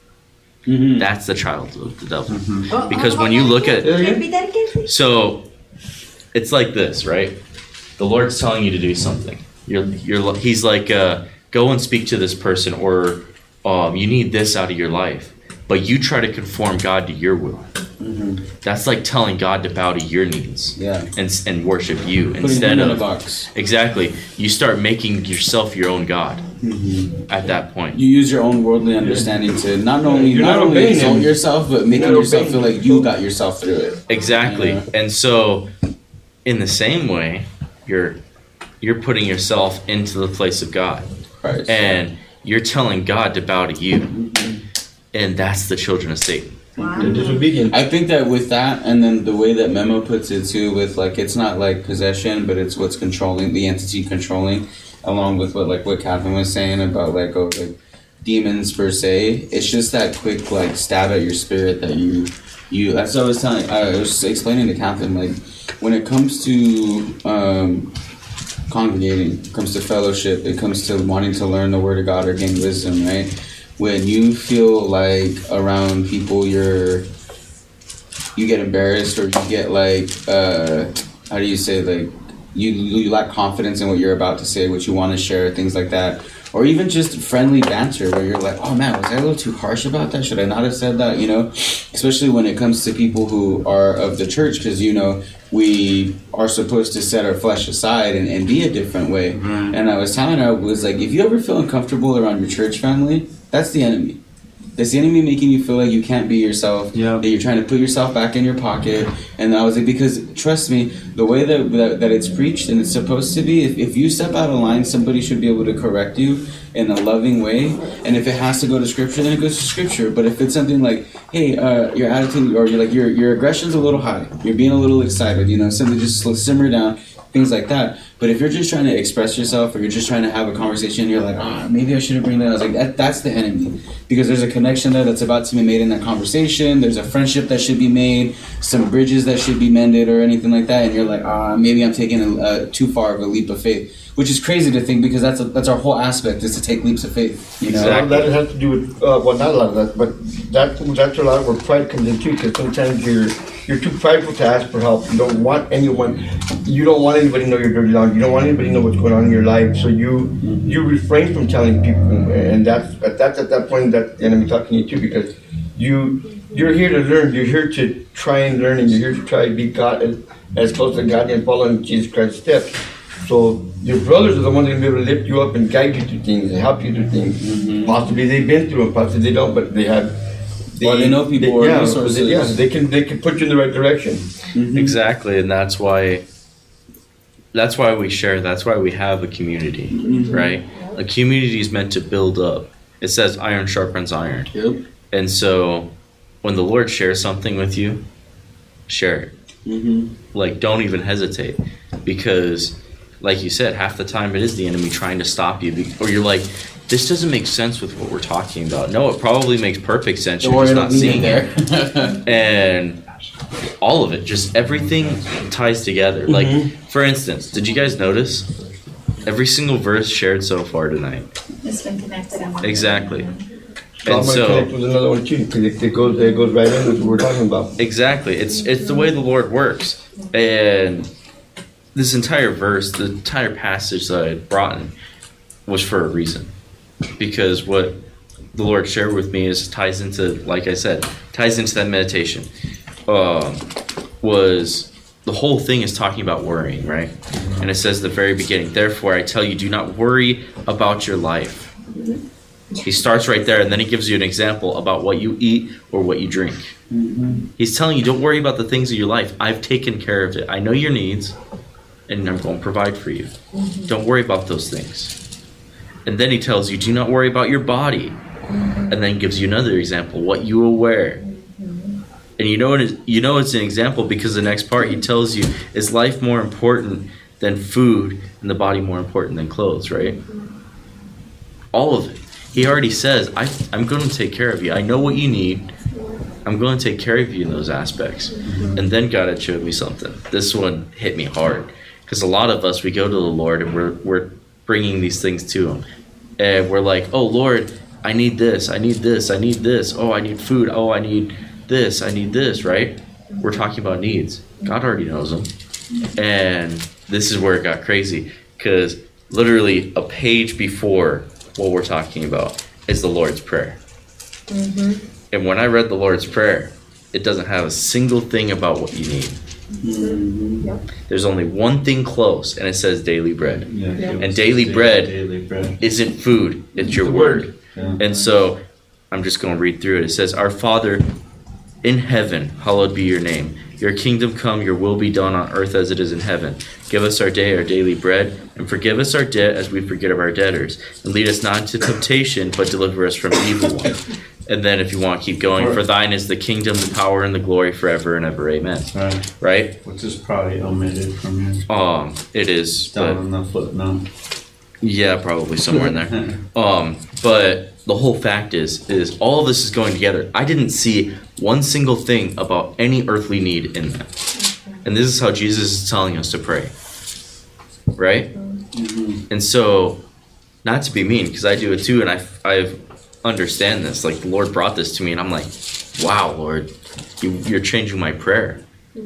Mhm. That's the child of the devil. Because when you look at Repeat that again, please. So it's like this, right? The Lord's telling you to do something. You're, you're, he's like, uh, go and speak to this person, or um, you need this out of your life. But you try to conform God to your will. Mhm. That's like telling God to bow to your needs Yeah. and and worship you Putting instead him in a of box. exactly. You start making yourself your own God Mhm. at that point. You use your own worldly understanding to not only You're not not only obeying exalt him. yourself, but making not yourself obeying feel like him. you got yourself through it. Exactly. Yeah. And so in the same way, you're you're putting yourself into the place of God. Right. And you're telling God to bow to you. And that's the children of Satan. They're disobedient. I think that with that, and then the way that Memo puts it too, with like it's not like possession, but it's what's controlling the entity controlling, along with what like what Catherine was saying about like oh like demons per se. It's just that quick like stab at your spirit that you you. That's what I was telling. I was explaining to Catherine like when it comes to um, congregating, it comes to fellowship, it comes to wanting to learn the Word of God or gain wisdom, right? When you feel like around people you're you get embarrassed or you get like uh how do you say like you you lack confidence in what you're about to say, what you want to share, things like that, or even just friendly banter where you're like, oh man, was I a little too harsh about that? Should I not have said that? You know, especially when it comes to people who are of the church, because you know we are supposed to set our flesh aside and, and be a different way. Right. And I was telling her, I was like, if you ever feel uncomfortable around your church family, that's the enemy. That's the enemy making you feel like you can't be yourself, Yep. that you're trying to put yourself back in your pocket. And I was like, because trust me, the way that, that, that it's preached and it's supposed to be, if, if you step out of line, somebody should be able to correct you in a loving way. And if it has to go to scripture, then it goes to scripture. But if it's something like, hey, uh, your attitude or you're like your your aggression's a little high, you're being a little excited, you know, something just simmer down, things like that. But if you're just trying to express yourself or you're just trying to have a conversation, you're like, ah, oh, maybe I shouldn't bring that. I was like, that, that's the enemy. Because there's a connection there that's about to be made in that conversation. There's a friendship that should be made, some bridges that should be mended or anything like that. And you're like, ah, oh, maybe I'm taking a, a, too far of a leap of faith. Which is crazy to think because that's a, that's our whole aspect is to take leaps of faith. You know? A lot of that has to do with, uh, well, not a lot of that, but that, that's a lot of where pride comes in too, because sometimes you're you're too prideful to ask for help. You don't want anyone, you don't want anybody to know your dirty laundry. You don't want anybody to know what's going on in your life. So you you refrain from telling people, and that's that's at that point that the enemy talking to you too, because you you're here to learn. You're here to try and learn, and you're here to try to be God as, as close to God and following Jesus Christ's steps. So your brothers are the ones that are going to be able to lift you up and guide you through things and help you through things. Mm-hmm. Possibly they've been through them, possibly they don't, but they have. They, or they know people they, or yeah, resources. They, yeah, they can they can put you in the right direction. Mm-hmm. Exactly, and that's why that's why we share. That's why we have a community, Mhm. right? A community is meant to build up. It says iron sharpens iron. Yep. And so when the Lord shares something with you, share it. Mm-hmm. Like, don't even hesitate. Because, like you said, half the time it is the enemy trying to stop you. be- Or you're like, this doesn't make sense with what we're talking about. No, it probably makes perfect sense. You're just not seeing it. And all of it, just everything ties together. Like, for instance, did you guys notice? Every single verse shared so far tonight. It's been connected on one. Exactly. So I'm And gonna so, connect with another one too, because it, it goes, it goes right in with what we're talking about. exactly. It's it's the way the Lord works. And this entire verse, the entire passage that I had brought in was for a reason. Because what the Lord shared with me is ties into, like I said, ties into that meditation. Um, was the whole thing is talking about worrying, right? And it says at the very beginning, therefore I tell you, do not worry about your life. He starts right there, and then he gives you an example about what you eat or what you drink. Mm-hmm. He's telling you, don't worry about the things of your life. I've taken care of it. I know your needs, and I'm going to provide for you. Don't worry about those things. And then he tells you, do not worry about your body. And then gives you another example, what you will wear. And you know, it is, you know it's an example because the next part he tells you, is life more important than food and the body more important than clothes, right? All of it. He already says, I, I'm going to take care of you. I know what you need. I'm going to take care of you in those aspects. And then God had showed me something. This one hit me hard. Because a lot of us, we go to the Lord and we're, we're bringing these things to him. And we're like, oh, Lord, I need this. I need this. I need this. Oh, I need food. Oh, I need this. I need this, right? We're talking about needs. God already knows them. And this is where it got crazy. Because literally a page before what we're talking about is the Lord's Prayer. Mm-hmm. And when I read the Lord's Prayer, it doesn't have a single thing about what you need. Mm-hmm. Yep. There's only one thing close, and it says daily bread. Yeah, Yeah. it And was daily daily- bread Daily bread. Isn't food, it's your the word. word. Yeah. And so I'm just going to read through it. It says, Our Father in heaven, hallowed be your name. Your kingdom come, your will be done on earth as it is in heaven. Give us our day, our daily bread, and forgive us our debt as we forget of our debtors. And lead us not into temptation, but deliver us from the evil one. And then if you want to keep going, for thine is the kingdom, the power, and the glory forever and ever. Amen. Right. Right? Which is probably omitted from here. Um, it is. Down But on the footnote. yeah, probably somewhere in there. Um, but the whole fact is, is all of this is going together. I didn't see one single thing about any earthly need in that. And this is how Jesus is telling us to pray. Right? Mm-hmm. And so, not to be mean, because I do it too, and I I understand this. Like the Lord brought this to me, and I'm like, wow, Lord, you, you're changing my prayer.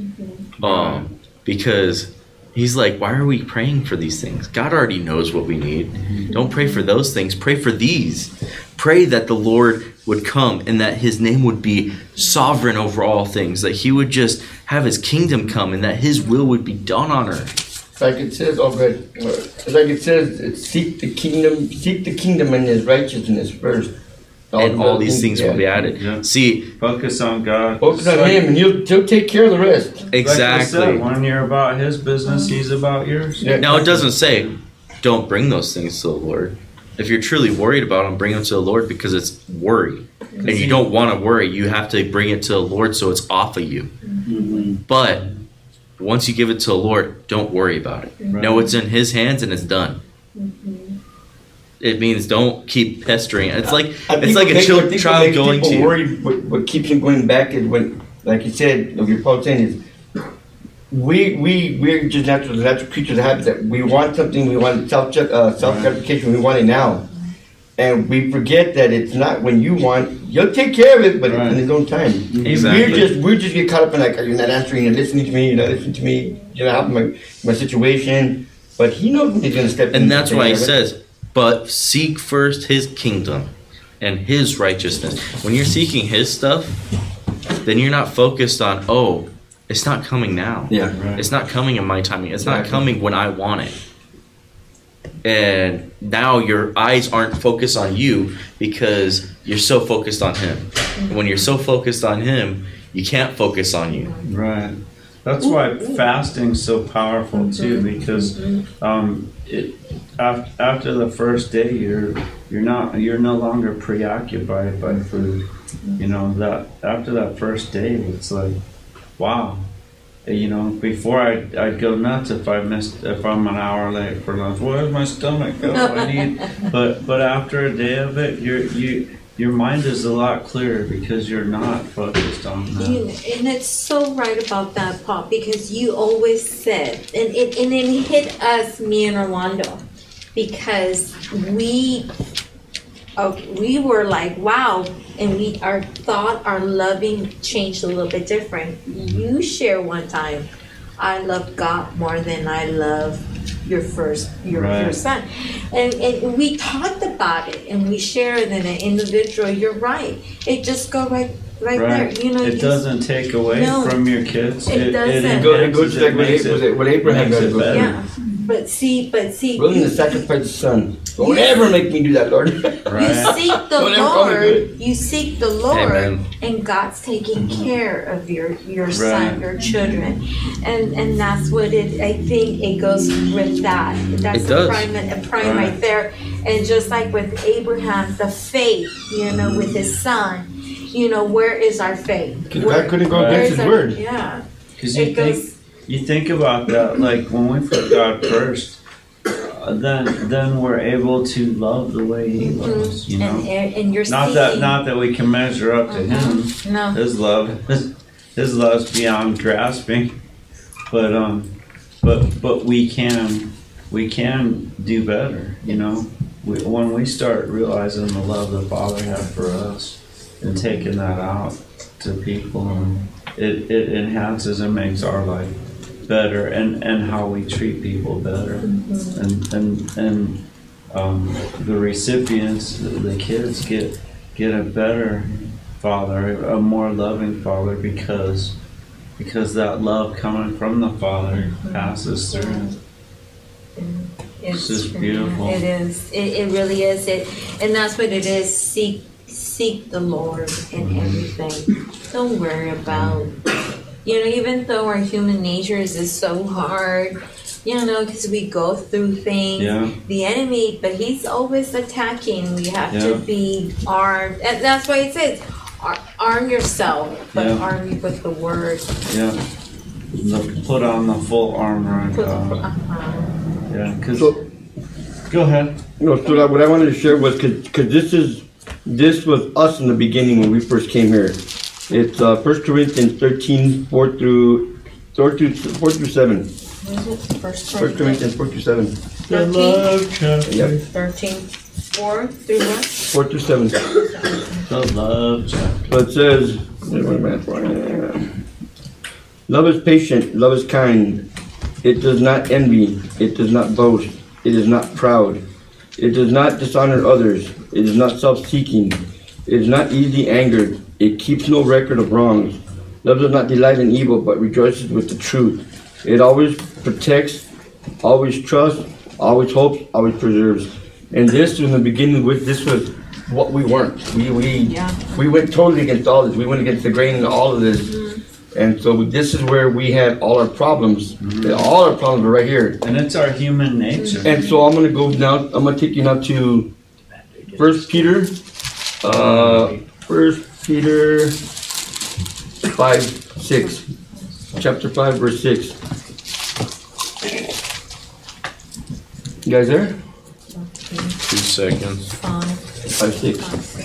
Um, because He's like, why are we praying for these things? God already knows what we need. Don't pray for those things. Pray for these. Pray that the Lord would come and that his name would be sovereign over all things, that he would just have his kingdom come and that his will would be done on earth. Like it says, oh good. It's like it says, it's seek the kingdom, seek the kingdom and his righteousness first. And all these things will be yeah. added. Yeah. See, Focus on God. Focus on him and he'll, he'll take care of the rest. Like I exactly. said, when you're about his business, he's about yours. Yeah. Now, it doesn't say, don't bring those things to the Lord. If you're truly worried about them, bring them to the Lord because it's worry. And you don't want to worry. You have to bring it to the Lord so it's off of you. Mm-hmm. But once you give it to the Lord, don't worry about it. Know it's in his hands and it's done. It means don't keep pestering. It's like I it's think like what a makes- chil- I think what child makes going people to you. worried, what, what keeps him going back is when, like you said, like your Paul saying is, we we we're just natural natural creatures of habit that we want something, we want self uh, self gratification, we want it now, and we forget that it's not when you want. He'll take care of it, but Right. in his own time. Exactly. We're just we just get caught up in like, you're not answering, you're listening to me, you're not listening to me, you're not helping my my situation. But he knows when he's gonna step in. And that's take why he care of it. says, but seek first his kingdom and his righteousness. When you're seeking his stuff, then you're not focused on, oh, it's not coming now. Yeah. Right. It's not coming in my timing. It's not Exactly. coming when I want it. And now your eyes aren't focused on you because you're so focused on him. And when you're so focused on him, you can't focus on you. Right. That's why fasting's so powerful too, because um, it af- after the first day, you're you're not you're no longer preoccupied by food. You know that after that first day, it's like, wow. You know, before I'd, I'd go nuts if I missed if I'm an hour late for lunch. Where's my stomach go? I need. But but after a day of it, you're you. Your mind is a lot clearer because you're not focused on that. You, and it's so right about that, Pop, because you always said, and it and it hit us, me and Orlando, because we, uh, we were like, wow, and we our thought, our loving changed a little bit different. You share one time, I love God more than I love your first your, Right. your son, and and we talked about it and we shared in an individual. You're right, it just go right right, Right. there, you know. It you doesn't take away No, from your kids. it doesn't. It goes, it goes enhances like what, makes Ab- was it, what Abraham makes had to it go better. through. Yeah, but see, but see, Willing you, to sacrifice his son. Don't ever make me do that, Lord. you Right. seek the Don't ever call me Lord. good. You seek the Lord, Amen. and God's taking care of your your Right. son, your children, and and that's what it. I think it goes with that. That's It a does. prime, a prime Right. right there. And just like with Abraham, the faith, you know, with his son, you know, where is our faith? Because Where- God couldn't go Right. where against is his our- word. Yeah, Because you it think goes. you think about that, like when we put God first, uh, then then we're able to love the way He loves. You know, And, and, and you're not seeking. that not that we can measure up to Him. No. His love, his, his love's beyond grasping, but um, but but we can we can do better. You know, we, when we start realizing the love the Father had for us and taking that out to people, and it it enhances and makes our life better, and and how we treat people better, and and and um, the recipients, the, the kids get get a better father, a more loving father, because because that love coming from the Father passes through. It's This is beautiful. It is. It, it really is. It, and that's what it is. Seek, seek the Lord in Mm-hmm. everything. Don't worry about. You know, even though our human natures is so hard, you know, because we go through things. Yeah. The enemy, but he's always attacking. We have Yeah. to be armed, and that's why it says, ar- arm yourself, but Yeah. arm you with the word. Yeah, the, put on the full armor of Put, God. uh-huh. Yeah, because So, go ahead. no, so that what I wanted to share was because this is this was us in the beginning when we first came here. It's uh, First Corinthians thirteen, four through four through four through seven. What is it? First First Corinthians four through seven. The love chapter. Yep, Thirteen, four through what? four through seven. The love chapter. So it says, wait a minute. Love is patient, love is kind. It does not envy, it does not boast, it is not proud. It does not dishonor others, it is not self-seeking. It is not easily angered, it keeps no record of wrongs. Love does not delight in evil, but rejoices with the truth. It always protects, always trusts, always hopes, always preserves. And this, in the beginning, with this was what we weren't. We we Yeah. we went totally against all this. We went against the grain in all of this. And so this is where we had all our problems. All our problems are right here. And it's our human nature. And so I'm gonna go now. I'm gonna take you now to First Peter, uh, First Peter five six, chapter five verse six. You guys there? Two seconds. Five. Five six.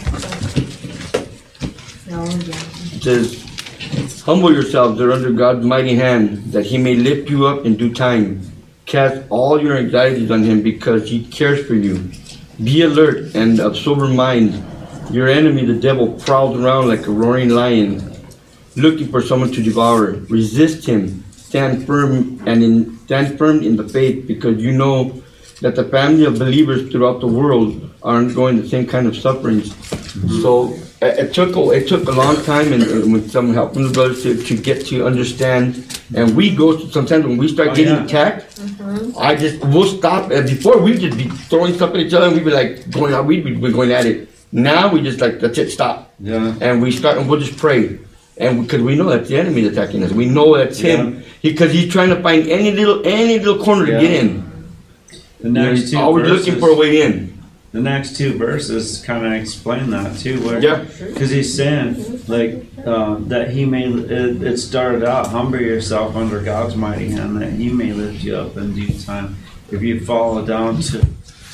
No, yeah. It says, humble yourselves are under God's mighty hand, that He may lift you up in due time. Cast all your anxieties on Him, because He cares for you. Be alert and of sober mind. Your enemy, the devil, prowls around like a roaring lion, looking for someone to devour. Resist him. Stand firm and in, stand firm in the faith, because you know that the family of believers throughout the world are undergoing the same kind of sufferings. Mm-hmm. So it, it took a, it took a long time, and, and with some help from the brothers, to, to get to understand. And we go to, sometimes when we start Oh, getting yeah. attacked, I just we'll stop. And before we just be throwing stuff at each other, and we'd be like going out, we'd be we're going at it. Now we just like, that's it, stop. Yeah. And we start, and we'll just pray. And because we know that's the enemy attacking us. We know that's him. Because he's trying to find any little any little corner Yeah. to get in. The next He's two always verses, looking for a way in. the next two verses kind of explain that too. Where, Yeah. Because he's saying like uh, that he may. It, it started out humble yourself under God's mighty hand that He may lift you up in due time. If you follow down to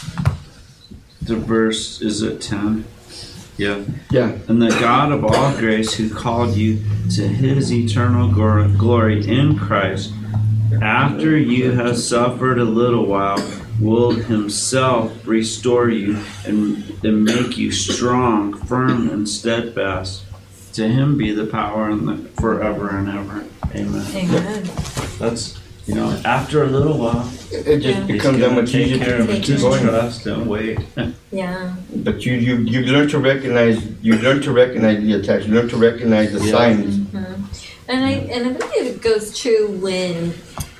the verse, is it ten? Yeah. Yeah. And the God of all grace, who called you to His eternal glor- glory in Christ, after you have suffered a little while, will Himself restore you and, and make you strong, firm, and steadfast. To Him be the power and the forever and ever. Amen. Amen. That's, you know, after a little while, It it just Yeah. He's becomes that gonna much take easier care to of it. keep Just going. trust and wait. Yeah. But you, you you learn to recognize you learn to recognize the attacks. You learn to recognize the Yeah. signs. Mhm. And I and I believe it goes to when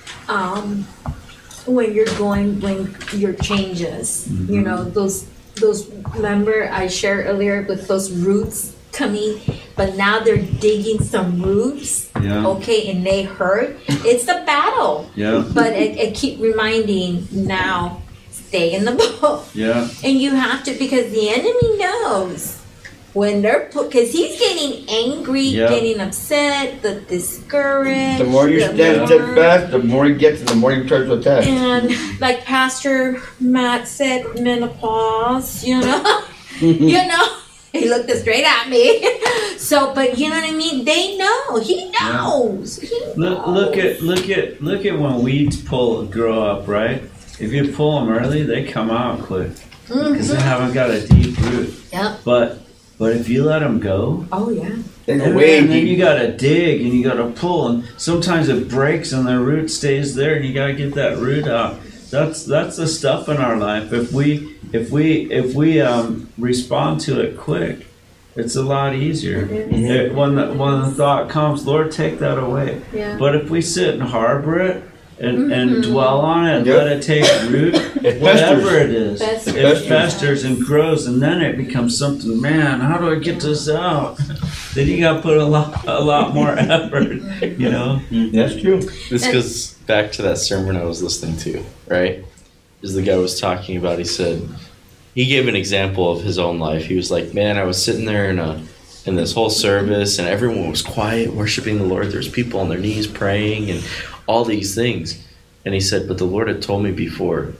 um when you're going when your changes. You know, those those remember I shared earlier with those roots coming, but now they're digging some roots. Yeah. Okay, and they hurt. It's a battle. Yeah. But I, I keep reminding now, stay in the boat. Yeah. And you have to, because the enemy knows when they're put, because he's getting angry, Yeah. getting upset, the discouraged. The more you the stand more- steadfast, the more he gets, and the more he tries to attack. And like Pastor Matt said, menopause, you know, you know, he looked straight at me. So, but you know what I mean? They know. He knows. He knows. Look, look at look at look at when weeds pull grow up, right? If you pull them early, they come out quick because they Mhm. haven't got a deep root. Yep. But but if you let them go, Oh yeah. They go and way then you deep. gotta dig and you gotta pull, and sometimes it breaks and the root stays there, and you gotta get that root out. That's that's the stuff in our life. If we if we if we um, respond to it quick, it's a lot easier. It- when the, when the thought comes, Lord, take that away. Yeah. But if we sit and harbor it and, and Mhm. dwell on it and Yep. let it take root, It whatever festers. it is, Festers. it festers and grows, and then it becomes something. Man, how do I get this out? Then you got to put a lot a lot more effort. You know. That's true. This goes back to that sermon I was listening to, right? As the guy was talking about, he said, he gave an example of his own life. He was like, man, I was sitting there in a in this whole service and everyone was quiet, worshiping the Lord. There's people on their knees praying and all these things. And he said, but the Lord had told me before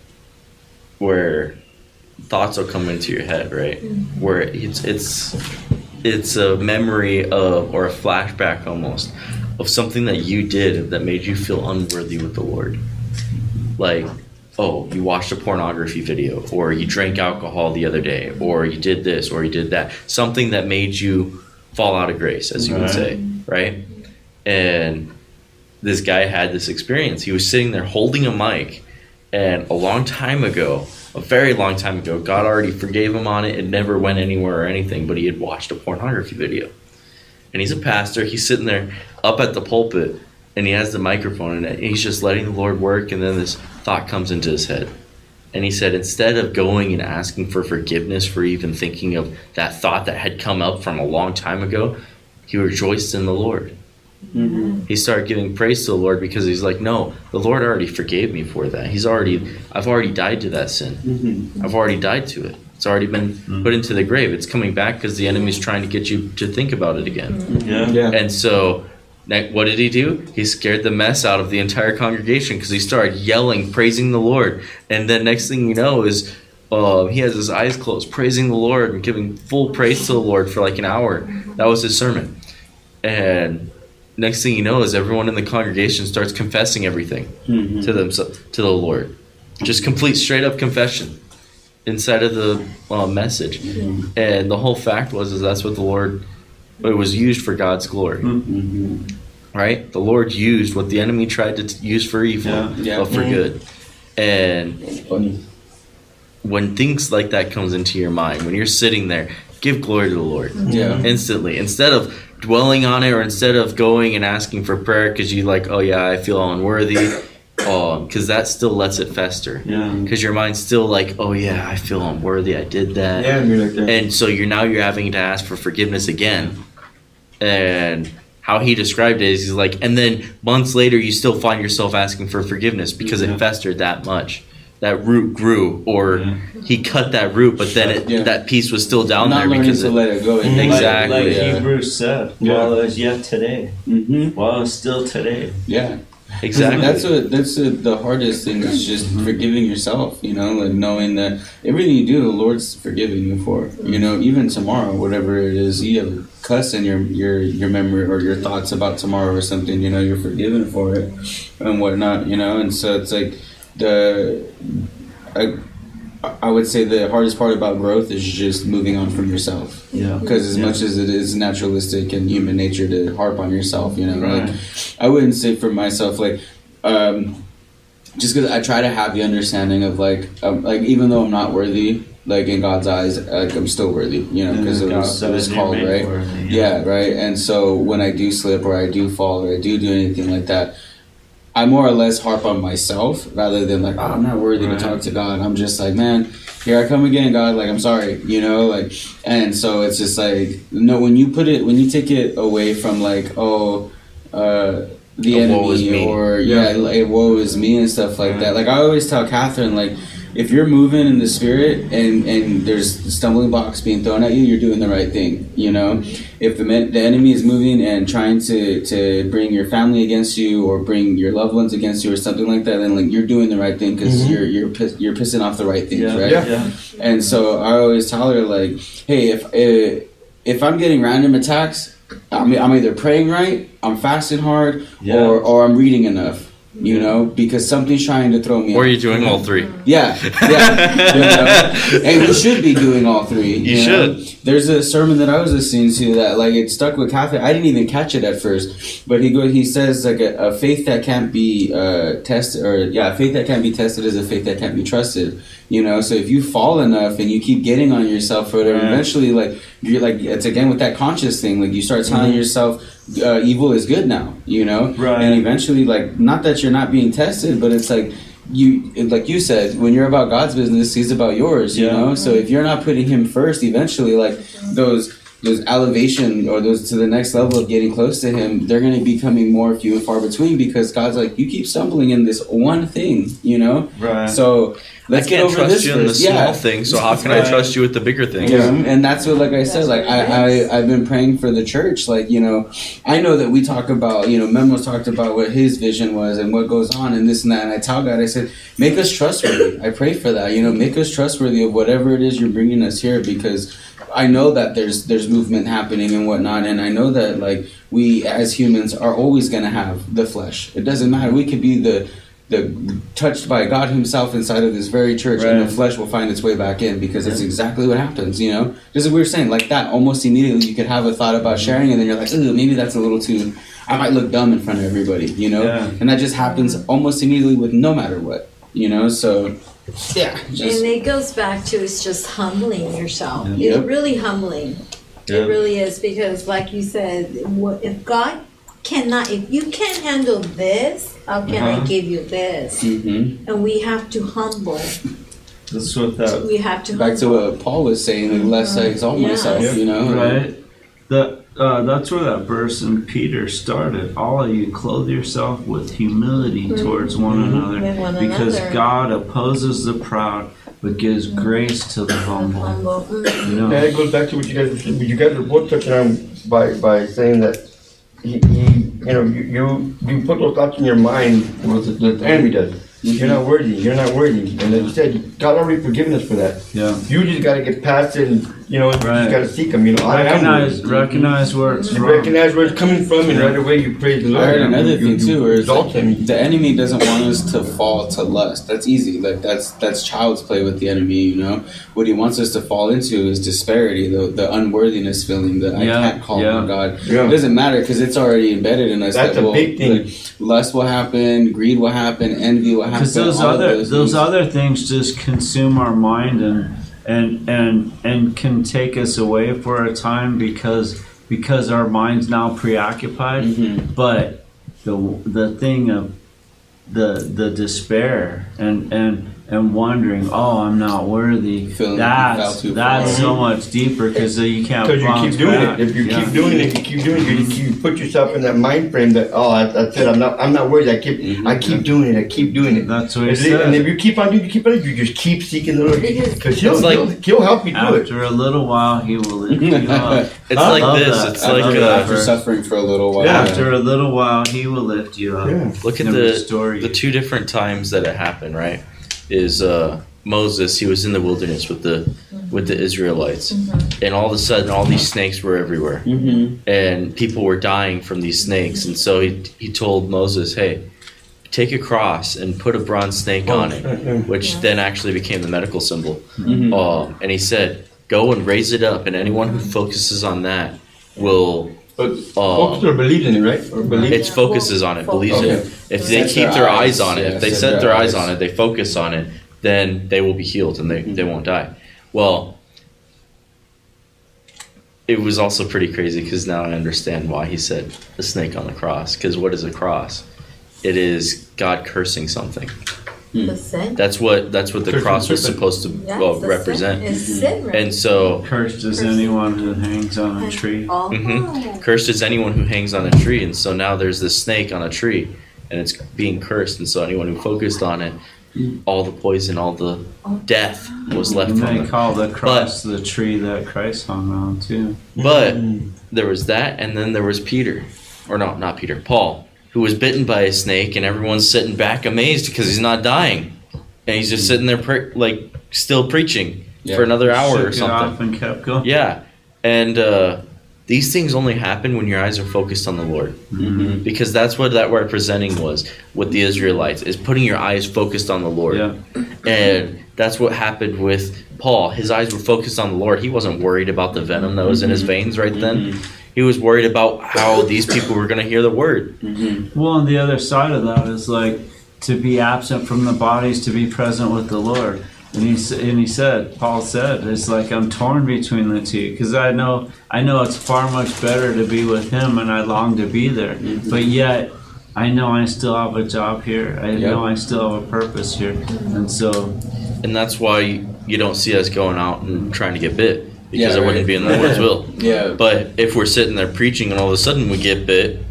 where thoughts will come into your head, right? Where it's it's it's a memory of, or a flashback almost, of something that you did that made you feel unworthy with the Lord. Like, oh, you watched a pornography video, or you drank alcohol the other day, or you did this, or you did that. Something that made you fall out of grace, as you would Right. say, right? And this guy had this experience. He was sitting there holding a mic, and a long time ago, a very long time ago, God already forgave him on it. It never went anywhere or anything, but he had watched a pornography video. And he's a pastor. He's sitting there up at the pulpit, and he has the microphone, and he's just letting the Lord work, and then this thought comes into his head. And he said, instead of going and asking for forgiveness for even thinking of that thought that had come up from a long time ago, he rejoiced in the Lord. Mm-hmm. He started giving praise to the Lord because he's like, no, the Lord already forgave me for that. He's already, I've already died to that sin. Mm-hmm. I've already died to it. It's already been put into the grave. It's coming back because the enemy's trying to get you to think about it again. Yeah. Yeah. And so, ne- what did he do? He scared the mess out of the entire congregation because he started yelling, praising the Lord. And then next thing you know is uh, he has his eyes closed, praising the Lord and giving full praise to the Lord for like an hour. That was his sermon. And next thing you know is everyone in the congregation starts confessing everything Mm-hmm. to them, to the Lord. Just complete straight up confession inside of the uh, message. And the whole fact was is that's what the Lord, it was used for God's glory. Mm-hmm. Right? The Lord used what the enemy tried to t- use for evil, Yeah. Yeah. but for Mhm. good. And It's funny. when things like that comes into your mind, when you're sitting there, give glory to the Lord Yeah. instantly. Instead of dwelling on it, or instead of going and asking for prayer because you like, oh yeah, I feel unworthy, because that still lets it fester. Yeah. Because your mind's still like, oh yeah, I feel unworthy, I did that. Yeah, you're like that. And so you're now you're having to ask for forgiveness again. And how he described it is he's like, and then months later you still find yourself asking for forgiveness because Yeah. it festered that much. That root grew, or Yeah. he cut that root, but then it, Yeah. that piece was still down Not there learning because to it, let it go. Like- Exactly, Like, yeah. Hebrews said, Yeah. while it is yet today, Mm-hmm. while it's still today. Yeah. exactly. That's what that's what the hardest thing is, just forgiving yourself. You know, like knowing that everything you do, the Lord's forgiving you for. You know, even tomorrow, whatever it is, you have a cuss in your your your memory or your thoughts about tomorrow or something. You know, you're forgiven for it and whatnot. You know, and so it's like the. I, I would say the hardest part about growth is just moving on from yourself. Yeah. Because as Yeah. much as it is naturalistic and human nature to harp on yourself, you know, Right. like I wouldn't say for myself, like, um, just because I try to have the understanding of like, um, like even though I'm not worthy, like in God's eyes, like I'm still worthy, you know, because it was it was called, right? Yeah, right. And so when I do slip or I do fall or I do do anything like that, I more or less harp on myself rather than like, oh, I'm not worthy Right. to talk to God. I'm just like, man, here I come again, God. Like, I'm sorry, you know, like, and so it's just like, no, when you put it, when you take it away from like, oh, uh, the A woe is enemy me. or yeah, like woe is me and stuff like that. Like I always tell Catherine, like, if you're moving in the spirit and and there's stumbling blocks being thrown at you, you're doing the right thing. You know, if the men, the enemy is moving and trying to to bring your family against you or bring your loved ones against you or something like that, then like you're doing the right thing because Mhm. you're you're piss, you're pissing off the right things, Yeah. right? Yeah. Yeah. And so I always tell her like, hey, if if, if I'm getting random attacks, I'm, I'm either praying right, I'm fasting hard, Yeah. or or I'm reading enough. You know, because something's trying to throw me or off. you're doing all three. Yeah, yeah. You know? And we should be doing all three. You You, know? should. There's a sermon that I was listening to that like it stuck with Catholic. I didn't even catch it at first, but he go he says like a, a faith that can't be uh, tested, or yeah, a faith that can't be tested is a faith that can't be trusted. You know, so if you fall enough and you keep getting on yourself for whatever, Right. eventually like you're like it's again with that conscious thing. Like you start telling Mhm. yourself. Uh, evil is good now, you know, Right. and eventually, like, not that you're not being tested, but it's like you, like you said, when you're about God's business, He's about yours, you Yeah. know. So if you're not putting Him first, eventually, like those those elevation or those to the next level of getting close to Him, they're going to be coming more few and far between because God's like, you keep stumbling in this one thing, you know. Right. So let's I get can't over trust this you in the first. small Yeah. things, so how can I Right. trust you with the bigger things? Yeah, and that's what, like I said, That's like what it I, is. I, I've been praying for the church. Like, you know, I know that we talk about, you know, Memo's talked about what his vision was and what goes on and this and that. And I tell God, I said, make us trustworthy. I pray for that, you know, make us trustworthy of whatever it is you're bringing us here because I know that there's there's movement happening and whatnot. And I know that, like, we as humans are always going to have the flesh. It doesn't matter. We could be the the touched by God Himself inside of this very church, and the Right. flesh will find its way back in because that's exactly what happens. You know, just as we were saying, like that, almost immediately you could have a thought about sharing, and then you're like, "Ooh, maybe that's a little too. I might look dumb in front of everybody," you know, Yeah. and that just happens almost immediately with no matter what, you know. So, yeah, just And it goes back to it's just humbling yourself. Yep. It's really humbling. Yeah. It really is because, like you said, what- if God cannot, if you can't handle this, how can I Uh-huh. give you this? hmm And we have to humble. That's what that. We have to back to humble. what Paul was saying, like, lest I exalt Yeah. myself, Yeah. you know, Right. That uh, that's where that verse in Peter started. All of you clothe yourself with humility towards one another, With one because another. God opposes the proud, but gives grace to the humble. Humble. Mm. You know. Yeah, it goes back to what you guys were saying. You guys are both touching on by by saying that he, he you know, you, you you put those thoughts in your mind. What the, the enemy does. You're not worthy. You're not worthy. And as you said, God already forgiven us for that. Yeah. You just got to get past it, and you know, you Right. just got to seek Him. You know, I am Recognize worthy. recognize where it's You from. recognize where it's coming from, and right away you praise the I Lord. heard another You- thing you- too, you where it's exalt like, Him. the enemy doesn't want us to fall to lust. That's easy. Like that's that's child's play with the enemy. You know, what he wants us to fall into is disparity, the the unworthiness feeling that I Yeah, can't call yeah. on God. Yeah. It doesn't matter because it's already embedded in us. That's that a will- big thing. like, lust will happen, greed will happen, envy will happen. Because those all of other those those things. other things just consume our mind and and and and can take us away for a time because because our mind's now preoccupied. Mhm. But the the thing of the the despair and and and wondering, oh, I'm not worthy. Feeling like you fell That's too that's far. so much deeper because you can't. Because you bounce keep doing back. it. If you Yeah. keep doing it, you keep doing it. You, you put yourself in that mind frame that oh, I, that's it. I'm not. I'm not worthy. I keep. Mhm. I keep doing it. I keep doing it. That's what he And if- and said. if you keep on doing, you keep on. You just keep seeking the Lord Because- because he'll, It's like- he'll he'll help you do it. After a little while, he will lift you up. It's Huh? like Love this. that. It's I like love after, that. uh, after suffering for a little while. Yeah. After a little while, he will lift you up. Yeah. look at and the restore you. the two different times that it happened. Right, is uh, Moses. He was in the wilderness with the with the Israelites, and all of a sudden, all these snakes were everywhere, Mm-hmm. and people were dying from these snakes. And so he he told Moses, "Hey, take a cross and put a bronze snake on it," which Yeah. then actually became the medical symbol. Mm-hmm. Um, and he said, "Go and raise it up, and anyone who focuses on that will." But Uh, focus or believes in it, right? Or believe. It focuses on it, believes in it. If they Set keep their their eyes eyes, on it, yeah, if they set set their their eyes eyes. on it, they focus on it, then they will be healed and they, they won't die. Well, it was also pretty crazy because now I understand why he said the snake on the cross. Because what is a cross? It is God cursing something. The sin. That's what that's what the Cursing cross was serpent. supposed to Yeah, well, it's a represent. Sin. It's sin, right? And so Cursed is anyone who hangs on a tree. Oh. Mhm. cursed is anyone who hangs on a tree. And so now there's this snake on a tree and it's being cursed. And so anyone who focused on it, all the poison, all the death was left You from may it. call the cross the tree that Christ hung on too. But there was that, and then there was Peter. Or no, not Peter, Paul, who was bitten by a snake, and everyone's sitting back amazed because he's not dying. And he's just sitting there, pre- like, still preaching Yeah. for another hour Shook or it something. off and kept going. Yeah. And uh, these things only happen when your eyes are focused on the Lord. Mm-hmm. Because that's what that representing was with the Israelites, is putting your eyes focused on the Lord. Yeah. And that's what happened with Paul. His eyes were focused on the Lord. He wasn't worried about the venom that was in his veins right then. He was worried about how these people were going to hear the word. Mm-hmm. Well, on the other side of that is like to be absent from the bodies, to be present with the Lord. And he s- and he said, Paul said, it's like I'm torn between the two because I know I know it's far much better to be with Him, and I long to be there. Mhm. But yet, I know I still have a job here. I Yep. know I still have a purpose here, and so And that's why you don't see us going out and trying to get bit. Because Yeah, it wouldn't right. be in the Lord's will. Yeah. But if we're sitting there preaching and all of a sudden we get bit,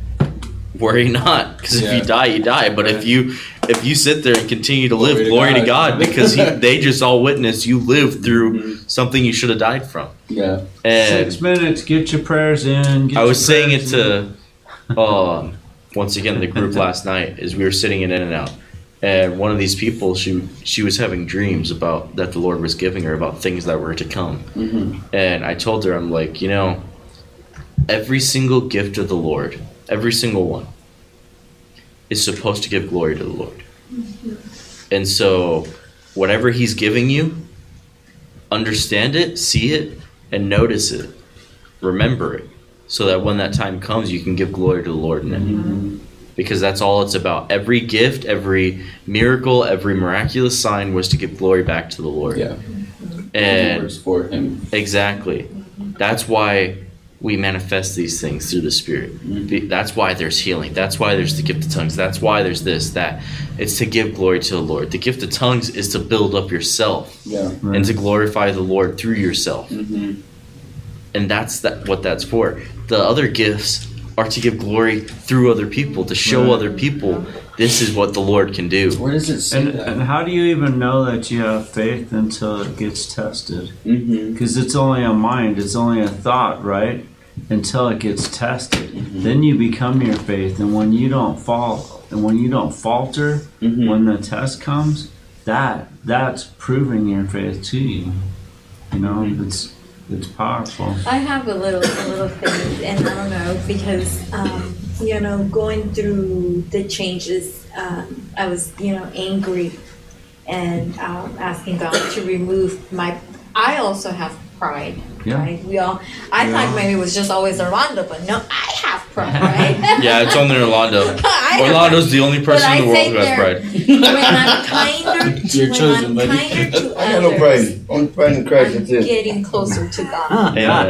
worry not. Because if Yeah. you die, you die. But if you if you sit there and continue to live, Glory to glory to God. God, because he, they just all witnessed you lived through Mhm. something you should have died from. Yeah. And six minutes, get your prayers in. Get I was your saying it prayers in. to, um, once again, the group last night as we were sitting in In-N-Out. And one of these people, she she was having dreams about that the Lord was giving her about things that were to come. Mm-hmm. And I told her, I'm like, you know, every single gift of the Lord, every single one, is supposed to give glory to the Lord. And so, whatever He's giving you, understand it, see it, and notice it. Remember it. So that when that time comes, you can give glory to the Lord in it. Mm-hmm. Because that's all it's about. Every gift, every miracle, every miraculous sign was to give glory back to the Lord. Yeah. And Works for Him. exactly. That's why we manifest these things through the Spirit. Be- That's why there's healing. That's why there's the gift of tongues. That's why there's this, that. It's to give glory to the Lord. The gift of tongues is to build up yourself Yeah. and to glorify the Lord through yourself. Mm-hmm. And that's that, what that's for. The other gifts are to give glory through other people, to show Right. other people this is what the Lord can do. Where does it say And, that? and how do you even know that you have faith until it gets tested? Mm-hmm. Because it's only a mind, it's only a thought, right? Until it gets tested. Mhm. Then you become your faith. And when you don't fall, and when you don't falter, Mhm. when the test comes, that that's proving your faith to you. You know, it's it's powerful. I have a little, a little thing, and I don't know because um, you know, going through the changes, um, I was, you know, angry and um, asking God to remove my. I also have pride, Yeah. right? We all. I We thought all- maybe it was just always Orlando, but no, I have pride, right? Yeah, it's only Orlando. I have Orlando's the only person But in the I world say who has there- pride. When I'm kinder, You're when chosen, I'm buddy. kinder to I got no others, pride. Only pride in Christ. I'm That's it. getting closer to God. Amen.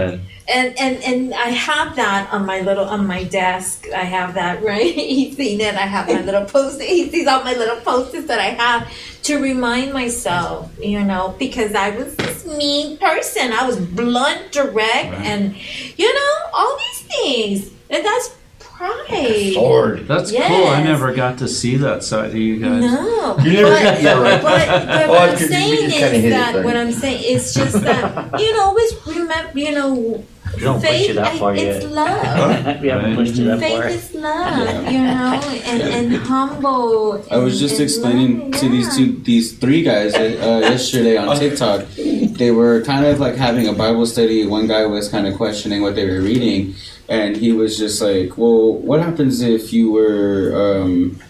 and, and, and I have that on my little, on my desk. I have that, right? He's seen it. I have my little post. He sees all my little post-its that I have to remind myself, you know, because I was this mean person. I was blunt, direct, right. and, you know, all these things. And that's pride. Sword. That's Yes. cool. I never got to see that side of you guys. No, You but, never- yeah, right. but, but Oh, what I'm it's 'cause we saying just kinda is hit it that there. what I'm saying is just that you know, always remember, you know, You don't push faith. it that far I- it's yet. love. We haven't pushed it that Faith far. is love, you know, and, and humble. I was and- just and explaining love, to these yeah. two, these three guys uh, yesterday on TikTok. They were kind of like having a Bible study. One guy was kind of questioning what they were reading, and he was just like, "Well, what happens if you were um,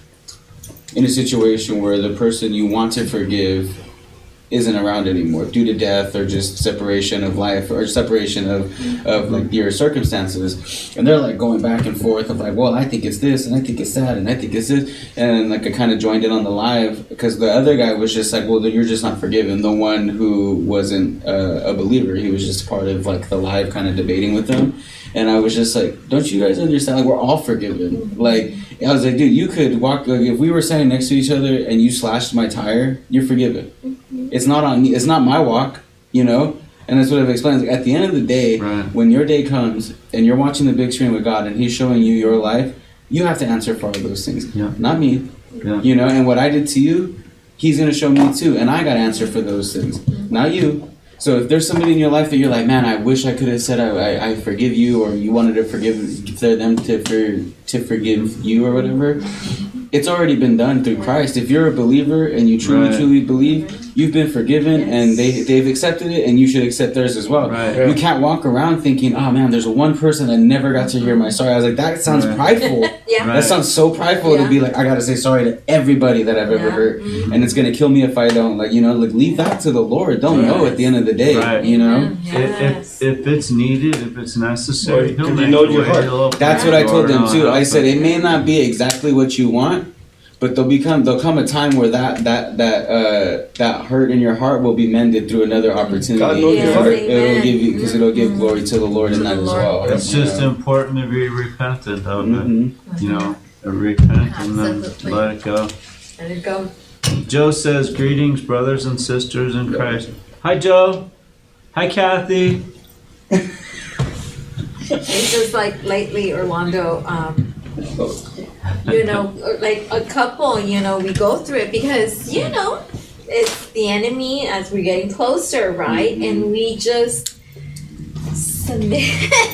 in a situation where the person you want to forgive isn't around anymore due to death or just separation of life or separation of, of like your circumstances?" And they're like going back and forth of like, well, I think it's this and I think it's that and I think it's this. And like I kind of joined in on the live because the other guy was just like, well, then you're just not forgiven. The one who wasn't uh, a believer, he was just part of like the live kind of debating with them. And I was just like, don't you guys understand? Like, we're all forgiven. Like, I was like, dude, you could walk, like, if we were standing next to each other and you slashed my tire, you're forgiven. Mm-hmm. It's not on me. It's not my walk, you know? And that's what I've explained. Like, at the end of the day, Right. when your day comes and you're watching the big screen with God and He's showing you your life, you have to answer for all those things. Yeah. Not me. Yeah. You know, and what I did to you, He's going to show me too. And I got to answer for those things. Not you. So if there's somebody in your life that you're like, man, I wish I could have said I, I, I forgive you, or you wanted to forgive them to for, to forgive you or whatever, it's already been done through Christ. If you're a believer and you truly, Right. truly believe, you've been forgiven, Yes. and they they've accepted it, and you should accept theirs as well. Right. You can't walk around thinking, oh man, there's one person that never got to hear my sorry. I was like, that sounds Right. prideful. Yeah. Right. That sounds so prideful Yeah. to be like, I gotta say sorry to everybody that I've ever Yeah. hurt, Mhm. and it's gonna kill me if I don't. Like, you know, like leave that to the Lord. They'll know at the end of the day. Right. You know. Amen. If, Yes. if if it's needed, if it's necessary, Well, he'll 'cause he make knows a your way. heart. He'll open That's the what I door told and them I'll too. help I said them. it may not be exactly what you want, but there'll become there'll come a time where that that that uh, that hurt in your heart will be mended through another opportunity. God knows your Yes, heart. It'll amen. give you because it'll give glory to the Lord in To that the as Lord. well. It's you just know? important to be repentant of it. Mhm. You know, repent and then Absolutely. let it go. Let it go. Joe says, greetings, brothers and sisters in Christ. Hi, Joe. Hi, Kathy. It's just like lately, Orlando, um, you know, like a couple, you know, we go through it because, you know, it's the enemy as we're getting closer, right? Mm-hmm. And we just submit.